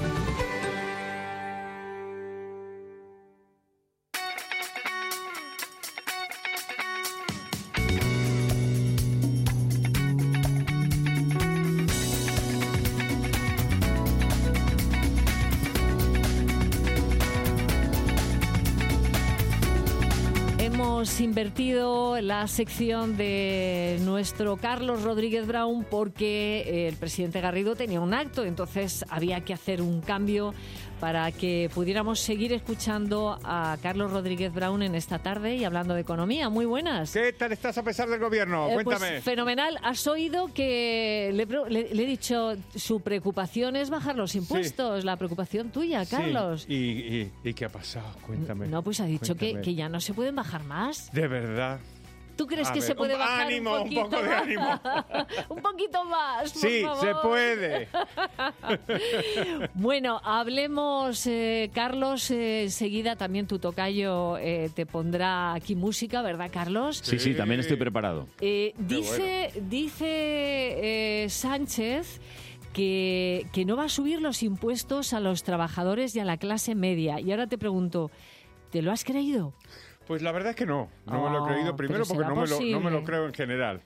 Hemos invertido la sección de nuestro Carlos Rodríguez Brown porque el presidente Garrido tenía un acto, entonces había que hacer un cambio para que pudiéramos seguir escuchando a Carlos Rodríguez Brown en esta tarde y hablando de economía. Muy buenas. ¿Qué tal estás a pesar del gobierno? Cuéntame. Pues fenomenal. ¿Has oído que le he dicho su preocupación es bajar los impuestos? Sí. La preocupación tuya, Carlos. Sí. ¿Y qué ha pasado? Cuéntame. No, pues ha dicho que ya no se pueden bajar más. ¿De verdad? ¿Tú crees que se puede bajar un poco de ánimo? Un poquito más, por favor. Se puede. Bueno, hablemos, Carlos, enseguida también tu tocayo te pondrá aquí música, ¿verdad, Carlos? Sí, también estoy preparado. Dice Sánchez que no va a subir los impuestos a los trabajadores y a la clase media. Y ahora te pregunto, ¿te lo has creído? Pues la verdad es que no me lo he creído, primero porque no me lo creo en general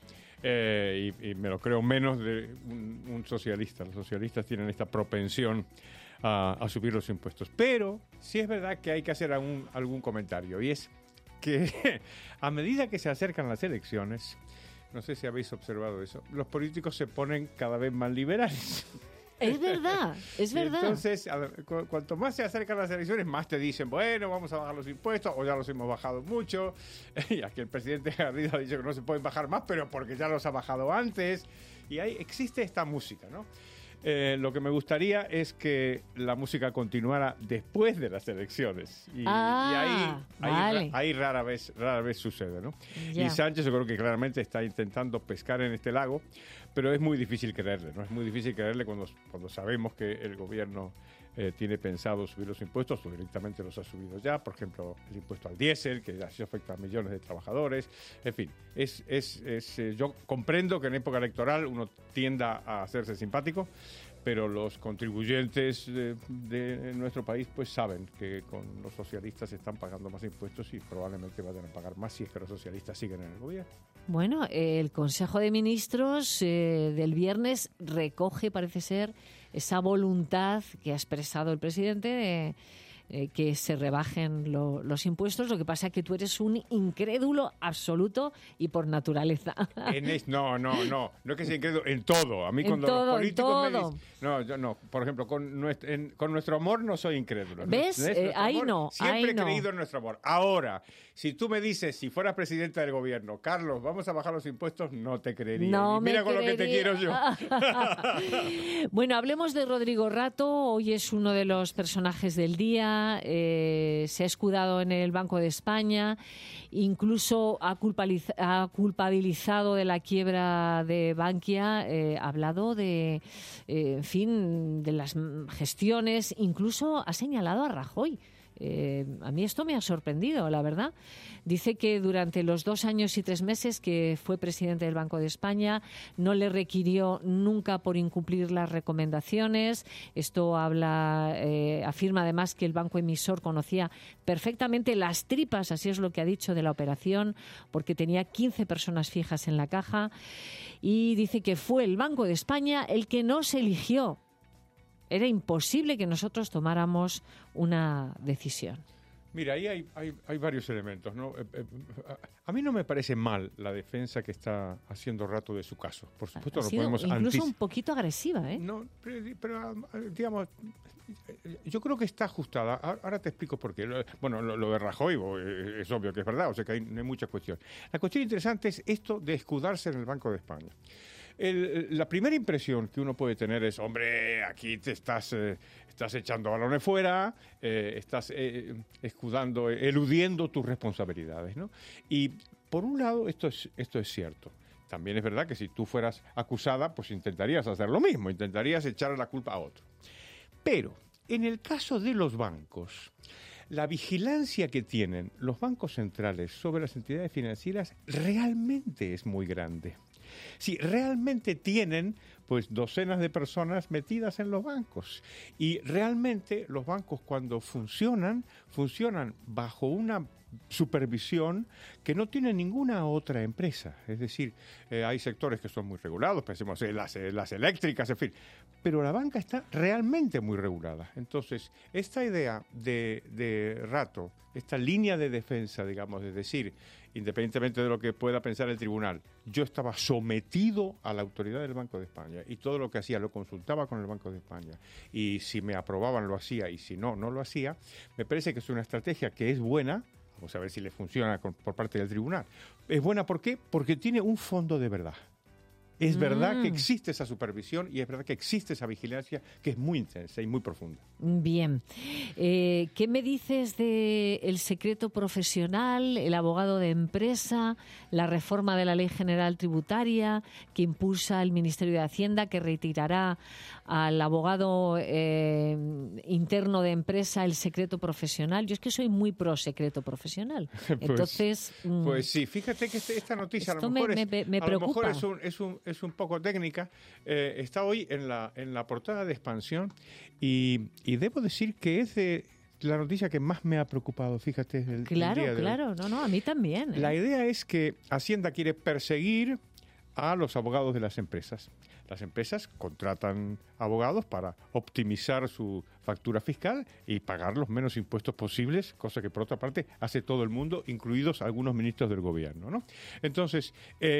y me lo creo menos de un socialista. Los socialistas tienen esta propensión a subir los impuestos, pero sí es verdad que hay que hacer algún comentario, y es que a medida que se acercan las elecciones, no sé si habéis observado eso, los políticos se ponen cada vez más liberales. Es verdad. Entonces, cuanto más se acercan las elecciones, más te dicen, bueno, vamos a bajar los impuestos, o ya los hemos bajado mucho. Y aquí el presidente Garrido ha dicho que no se pueden bajar más, pero porque ya los ha bajado antes. Y ahí existe esta música, ¿no? Lo que me gustaría es que la música continuara después de las elecciones. Y ahí rara vez sucede, ¿no? Yeah. Y Sánchez yo creo que claramente está intentando pescar en este lago, pero es muy difícil creerle, ¿no? Es muy difícil creerle cuando sabemos que el gobierno tiene pensado subir los impuestos, o directamente los ha subido ya. Por ejemplo, el impuesto al diésel, que así afecta a millones de trabajadores. En fin, yo comprendo que en época electoral uno tienda a hacerse simpático, pero los contribuyentes de nuestro país pues saben que con los socialistas están pagando más impuestos y probablemente vayan a pagar más si es que los socialistas siguen en el gobierno. Bueno, el Consejo de Ministros del viernes recoge, parece ser, esa voluntad que ha expresado el presidente de que se rebajen los impuestos. Lo que pasa es que tú eres un incrédulo absoluto y por naturaleza. No es que sea incrédulo, en todo. A mí cuando los políticos me dicen... Yo no. Por ejemplo, con nuestro amor no soy incrédulo. ¿Ves? Ahí no. Siempre he creído en nuestro amor. Ahora, si tú me dices, si fueras presidenta del gobierno, Carlos, vamos a bajar los impuestos, no te creería. No, mira con lo que te quiero yo. Bueno, hablemos de Rodrigo Rato. Hoy es uno de los personajes del día. Hacienda, se ha escudado en el Banco de España, incluso ha culpabilizado de la quiebra de Bankia, ha hablado de, en fin, de las gestiones, incluso ha señalado a Rajoy. A mí esto me ha sorprendido, la verdad. Dice que durante los 2 años y 3 meses que fue presidente del Banco de España no le requirió nunca por incumplir las recomendaciones. Esto afirma además que el banco emisor conocía perfectamente las tripas, así es lo que ha dicho, de la operación, porque tenía 15 personas fijas en la caja. Y dice que fue el Banco de España el que nos eligió. Era imposible que nosotros tomáramos una decisión. Mira, ahí hay varios elementos, ¿no? A mí no me parece mal la defensa que está haciendo Rato de su caso. Por supuesto, no podemos incluso un poquito agresiva, ¿eh? No, pero digamos, yo creo que está ajustada. Ahora te explico por qué. Bueno, lo de Rajoy es obvio que es verdad, o sea que no hay mucha cuestión. La cuestión interesante es esto de escudarse en el Banco de España. La primera impresión que uno puede tener es, hombre, aquí te estás echando balones fuera, estás escudando, eludiendo tus responsabilidades, ¿no? Y por un lado esto es cierto. También es verdad que si tú fueras acusada, pues intentarías hacer lo mismo, intentarías echar la culpa a otro. Pero en el caso de los bancos, la vigilancia que tienen los bancos centrales sobre las entidades financieras realmente es muy grande. Sí, realmente tienen pues docenas de personas metidas en los bancos y realmente los bancos cuando funcionan bajo una supervisión que no tiene ninguna otra empresa. Es decir, hay sectores que son muy regulados, pensemos en las eléctricas, en fin, pero la banca está realmente muy regulada. Entonces, esta idea de Rato, esta línea de defensa, digamos, es decir, independientemente de lo que pueda pensar el tribunal, yo estaba sometido a la autoridad del Banco de España y todo lo que hacía lo consultaba con el Banco de España y si me aprobaban lo hacía y si no lo hacía, me parece que es una estrategia que es buena. Vamos a ver si le funciona por parte del tribunal. Es buena, ¿por qué? Porque tiene un fondo de verdad. Es verdad que existe esa supervisión y es verdad que existe esa vigilancia que es muy intensa y muy profunda. Bien. ¿Qué me dices del secreto profesional, el abogado de empresa, la reforma de la Ley General Tributaria que impulsa el Ministerio de Hacienda, que retirará al abogado interno de empresa el secreto profesional? Yo es que soy muy pro secreto profesional. Entonces, pues sí, fíjate que esta noticia esto a lo mejor me preocupa. Es un poco técnica. Está hoy en la portada de Expansión y debo decir que es de la noticia que más me ha preocupado, fíjate. Claro, a mí también. La idea es que Hacienda quiere perseguir a los abogados de las empresas. Las empresas contratan abogados para optimizar su factura fiscal y pagar los menos impuestos posibles, cosa que por otra parte hace todo el mundo, incluidos algunos ministros del gobierno, ¿no? Entonces,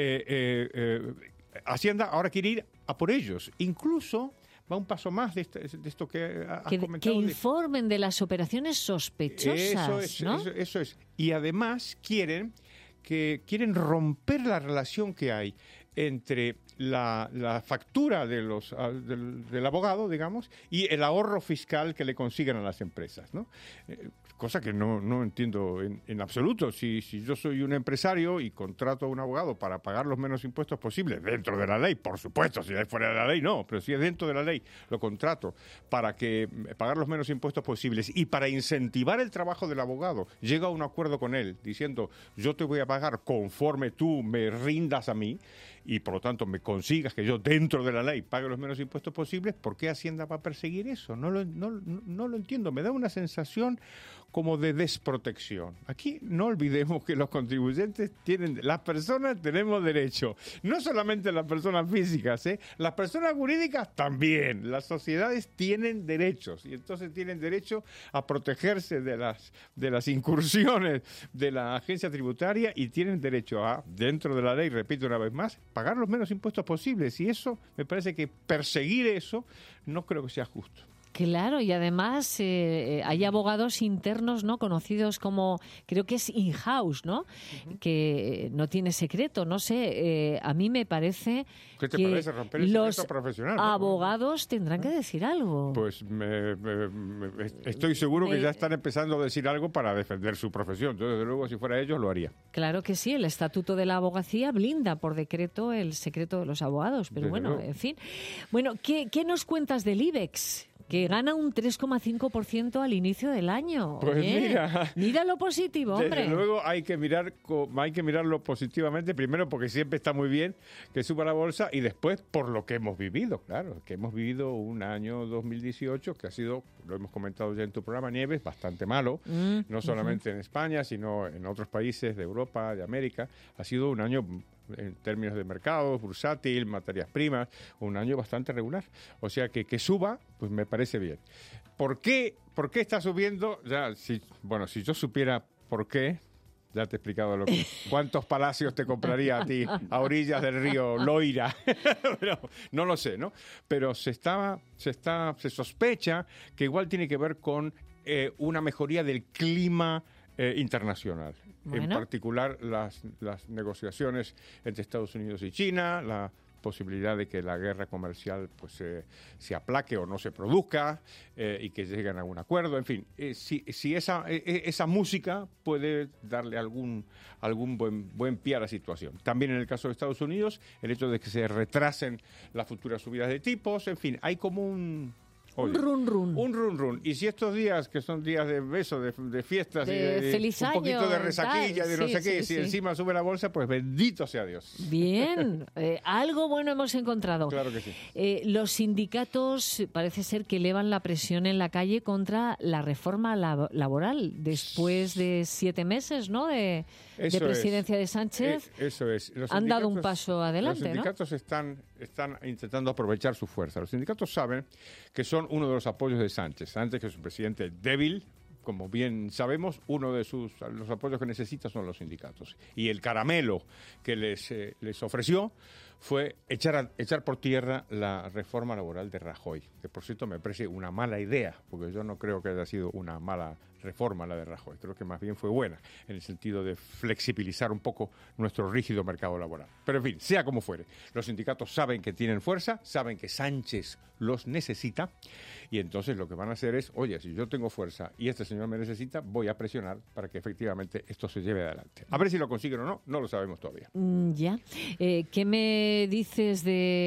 Hacienda ahora quiere ir a por ellos. Incluso va un paso más de esto que has comentado. Que informen de las operaciones sospechosas, ¿no? Eso es. Y además quieren romper la relación que hay entre la factura del abogado, digamos, y el ahorro fiscal que le consiguen a las empresas, ¿no? Cosa que no entiendo en absoluto. Si yo soy un empresario y contrato a un abogado para pagar los menos impuestos posibles, dentro de la ley, por supuesto, si es fuera de la ley, no, pero si es dentro de la ley, lo contrato para pagar los menos impuestos posibles y para incentivar el trabajo del abogado, llega a un acuerdo con él diciendo, yo te voy a pagar conforme tú me rindas a mí y por lo tanto me consigas que yo dentro de la ley pague los menos impuestos posibles, ¿por qué Hacienda va a perseguir eso? No lo entiendo. Me da una sensación como de desprotección. Aquí no olvidemos que los contribuyentes las personas tenemos derecho, no solamente las personas físicas, las personas jurídicas también, las sociedades tienen derechos y entonces tienen derecho a protegerse de las incursiones de la agencia tributaria y tienen derecho a, dentro de la ley, repito una vez más, pagar los menos impuestos posibles y eso, me parece que perseguir eso no creo que sea justo. Claro, y además hay abogados internos, ¿no?, conocidos como, creo que es in-house, ¿no? Que no tiene secreto, no sé, a mí me parece ¿Qué te que parece romper el secreto profesional? Abogados tendrán que decir algo. Pues estoy seguro que ya están empezando a decir algo para defender su profesión. Yo, desde luego, si fuera ellos, lo haría. Claro que sí, el Estatuto de la Abogacía blinda por decreto el secreto de los abogados, pero Desde bueno, luego. en fin. Bueno, ¿qué nos cuentas del IBEX? Que gana un 3,5% al inicio del año. Pues Oye, mira lo positivo, hombre. Desde luego hay que mirarlo positivamente, primero porque siempre está muy bien que suba la bolsa y después por lo que hemos vivido, claro, que hemos vivido un año 2018 que ha sido, lo hemos comentado ya en tu programa, Nieves, bastante malo, no solamente en España, sino en otros países de Europa, de América. Ha sido un año, en términos de mercado, bursátil, materias primas, un año bastante regular. O sea que suba, pues me parece bien. ¿Por qué está subiendo? Ya, si yo supiera por qué, ya te he explicado cuántos palacios te compraría a ti a orillas del río Loira. Pero no lo sé, ¿no? Pero se sospecha que igual tiene que ver con una mejoría del clima internacional. Bueno. En particular las negociaciones entre Estados Unidos y China, la posibilidad de que la guerra comercial pues se aplaque o no se produzca y que lleguen a algún acuerdo. En fin, si esa música puede darle algún buen pie a la situación. También en el caso de Estados Unidos, el hecho de que se retrasen las futuras subidas de tipos, en fin, hay como un run run. Y si estos días, que son días de besos, de fiestas, de feliz año, un poquito de resaquilla, de no sé qué, si encima sube la bolsa, pues bendito sea Dios. Bien, algo bueno hemos encontrado. Claro que sí. Los sindicatos parece ser que elevan la presión en la calle contra la reforma laboral después de 7 meses, ¿no?, de presidencia de Sánchez. Eso es. Han dado un paso adelante, ¿no? Los sindicatos están intentando aprovechar su fuerza. Los sindicatos saben que son uno de los apoyos de Sánchez. Sánchez, que es un presidente débil, como bien sabemos, uno de los apoyos que necesita son los sindicatos. Y el caramelo que les ofreció fue echar por tierra la reforma laboral de Rajoy, que por cierto me parece una mala idea, porque yo no creo que haya sido una mala reforma la de Rajoy, creo que más bien fue buena, en el sentido de flexibilizar un poco nuestro rígido mercado laboral. Pero en fin, sea como fuere, los sindicatos saben que tienen fuerza, saben que Sánchez los necesita, y entonces lo que van a hacer es, oye, si yo tengo fuerza y este señor me necesita, voy a presionar para que efectivamente esto se lleve adelante. A ver si lo consiguen o no, no lo sabemos todavía. Ya. ¿Qué me dices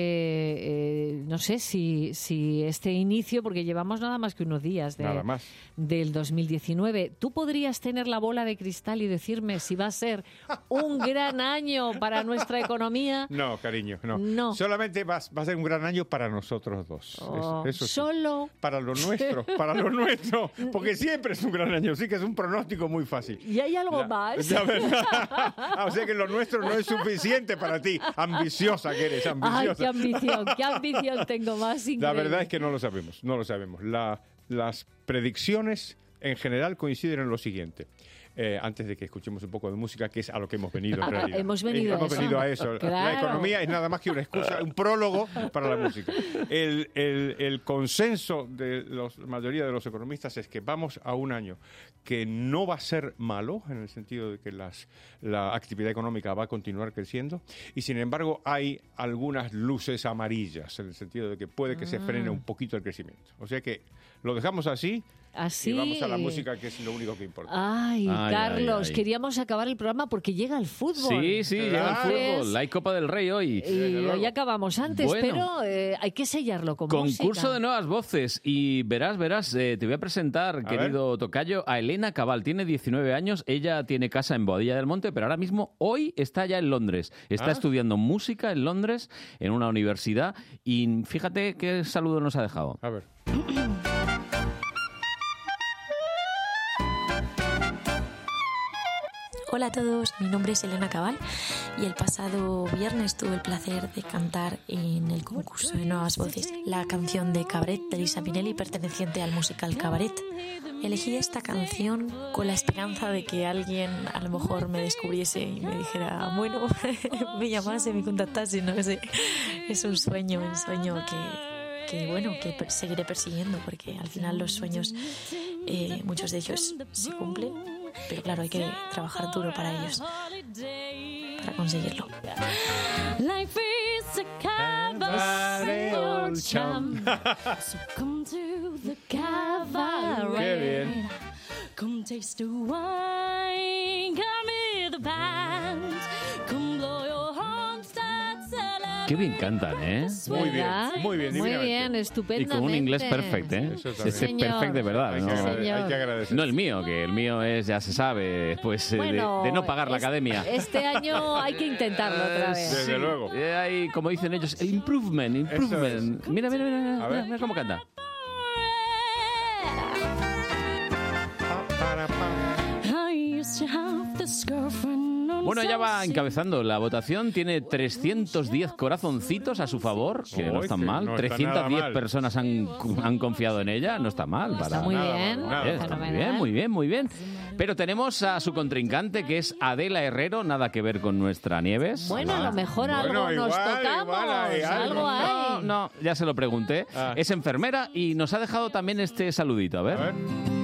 de, no sé, si este inicio, porque llevamos nada más que unos días del 2019, ¿tú podrías tener la bola de cristal y decirme si va a ser un gran año para nuestra economía? No, cariño, no. Solamente va a ser un gran año para nosotros dos. Eso solo para lo nuestro, porque siempre es un gran año, sí que es un pronóstico muy fácil. ¿Y hay algo más? O sea que lo nuestro no es suficiente para ti. Ambiciosa que eres, ambiciosa. Ay, qué ambición tengo más. Increíble. La verdad es que no lo sabemos. Las predicciones en general coinciden en lo siguiente. Antes de que escuchemos un poco de música, que es a lo que hemos venido en realidad. Hemos venido a eso. Claro. La economía es nada más que una excusa, un prólogo para la música. El consenso de la mayoría de los economistas es que vamos a un año que no va a ser malo, en el sentido de que la actividad económica va a continuar creciendo, y sin embargo hay algunas luces amarillas, en el sentido de que puede que se frene un poquito el crecimiento. O sea que lo dejamos así. Y vamos a la música, que es lo único que importa. Ay, Carlos, queríamos acabar el programa porque llega el fútbol. Sí, llega el fútbol. Hay Copa del Rey hoy. Y hoy acabamos antes, pero hay que sellarlo con concurso música. De nuevas voces. Y verás, te voy a presentar, querido tocayo, a Elena Cabal. Tiene 19 años, ella tiene casa en Boadilla del Monte, pero ahora mismo, hoy, está ya en Londres. Está estudiando música en Londres, en una universidad. Y fíjate qué saludo nos ha dejado. A ver. Hola a todos, mi nombre es Elena Cabal y el pasado viernes tuve el placer de cantar en el concurso de Nuevas Voces la canción de Cabaret de Elisa Minnelli perteneciente al musical Cabaret. Elegí esta canción con la esperanza de que alguien a lo mejor me descubriese y me dijera, bueno, me llamase, me contactase, no sé. Es un sueño que bueno, que seguiré persiguiendo, porque al final los sueños, muchos de ellos se cumplen, pero claro, hay que trabajar duro para ellos, para conseguirlo. Life is a cabaret, old chum. So come to the cabaret. Qué bien. Come taste the wine, come hear the band, come blow your horns, dance. Qué bien cantan, ¿eh? Muy bien, muy bien. Muy bien, estupendamente. Y con un inglés perfecto, ¿eh? Es perfecto de verdad. Hay que agradecer. No el mío, que el mío es, ya se sabe, pues bueno, de no pagar la academia. Este año hay que intentarlo otra vez. Desde luego. Hay, como dicen ellos, el improvement. Es. Mira cómo canta. Bueno, ella va encabezando la votación, tiene 310 corazoncitos a su favor, que no están mal. No está 310 personas han confiado en ella, no está mal. Está muy bien, Está muy bien. Pero tenemos a su contrincante, que es Adela Herrero, nada que ver con nuestra Nieves. Bueno, a lo mejor algo nos tocamos, algo hay. No, ya se lo pregunté. Es enfermera y nos ha dejado también este saludito, a ver.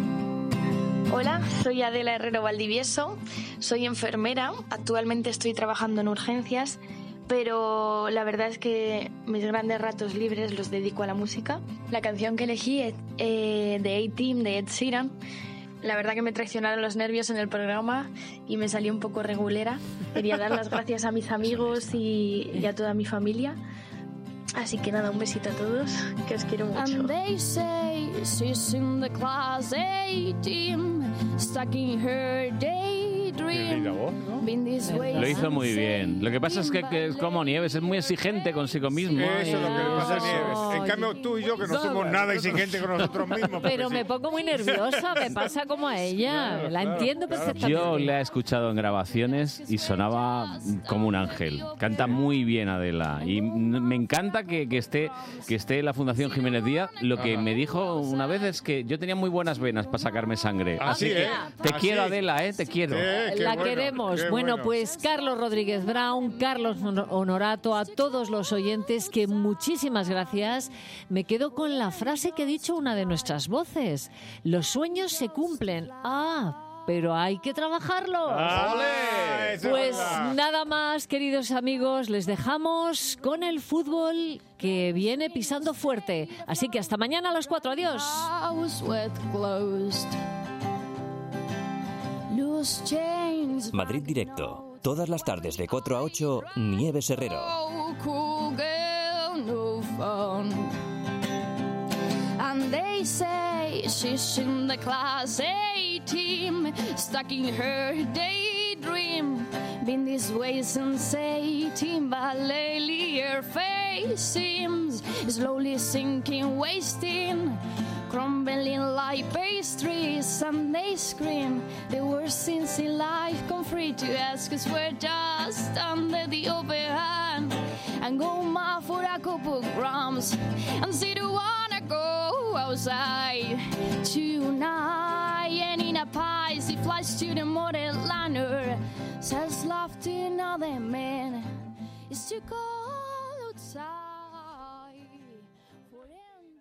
Hola, soy Adela Herrero Valdivieso, soy enfermera, actualmente estoy trabajando en urgencias, pero la verdad es que mis grandes ratos libres los dedico a la música. La canción que elegí es de A-Team, de Ed Sheeran. La verdad que me traicionaron los nervios en el programa y me salí un poco regulera. Quería dar las gracias a mis amigos y a toda mi familia. Así que nada, un besito a todos, que os quiero mucho. And they say she's in the class A-team, stuck in her daydream. Lo hizo muy bien. Lo que pasa es que es como Nieves, es muy exigente consigo mismo. Eso es lo que le pasa a Nieves. En cambio, tú y yo, que no somos nada exigentes con nosotros mismos. Pero me pongo muy nerviosa, me pasa como a ella. La entiendo perfectamente. Yo la he escuchado en grabaciones y sonaba como un ángel. Canta muy bien Adela. Y me encanta que esté en la Fundación Jiménez Díaz. Lo que me dijo una vez es que yo tenía muy buenas venas para sacarme sangre. Así que te quiero, Adela, te quiero. La queremos. Bueno, pues Carlos Rodríguez Brown, Carlos Honorato, a todos los oyentes, que muchísimas gracias. Me quedo con la frase que ha dicho una de nuestras voces. Los sueños se cumplen. Pero hay que trabajarlos. Pues nada más, queridos amigos, les dejamos con el fútbol que viene pisando fuerte. Así que hasta mañana a las 4. Adiós. Madrid Directo. Todas las tardes de 4 a 8, Nieves Herrero. And they say she's in the class A-team, stuck in her daydream. Been this way since 18, but lately her face seems slowly sinking, wasting, crumbling like pastries. And they scream the worst sins in life come free to ask, 'cause we're just under the open hand. And go mad for a couple grams and see the wanna go outside tonight. And in a pie she flies to the model liner, says love to another man is to go outside.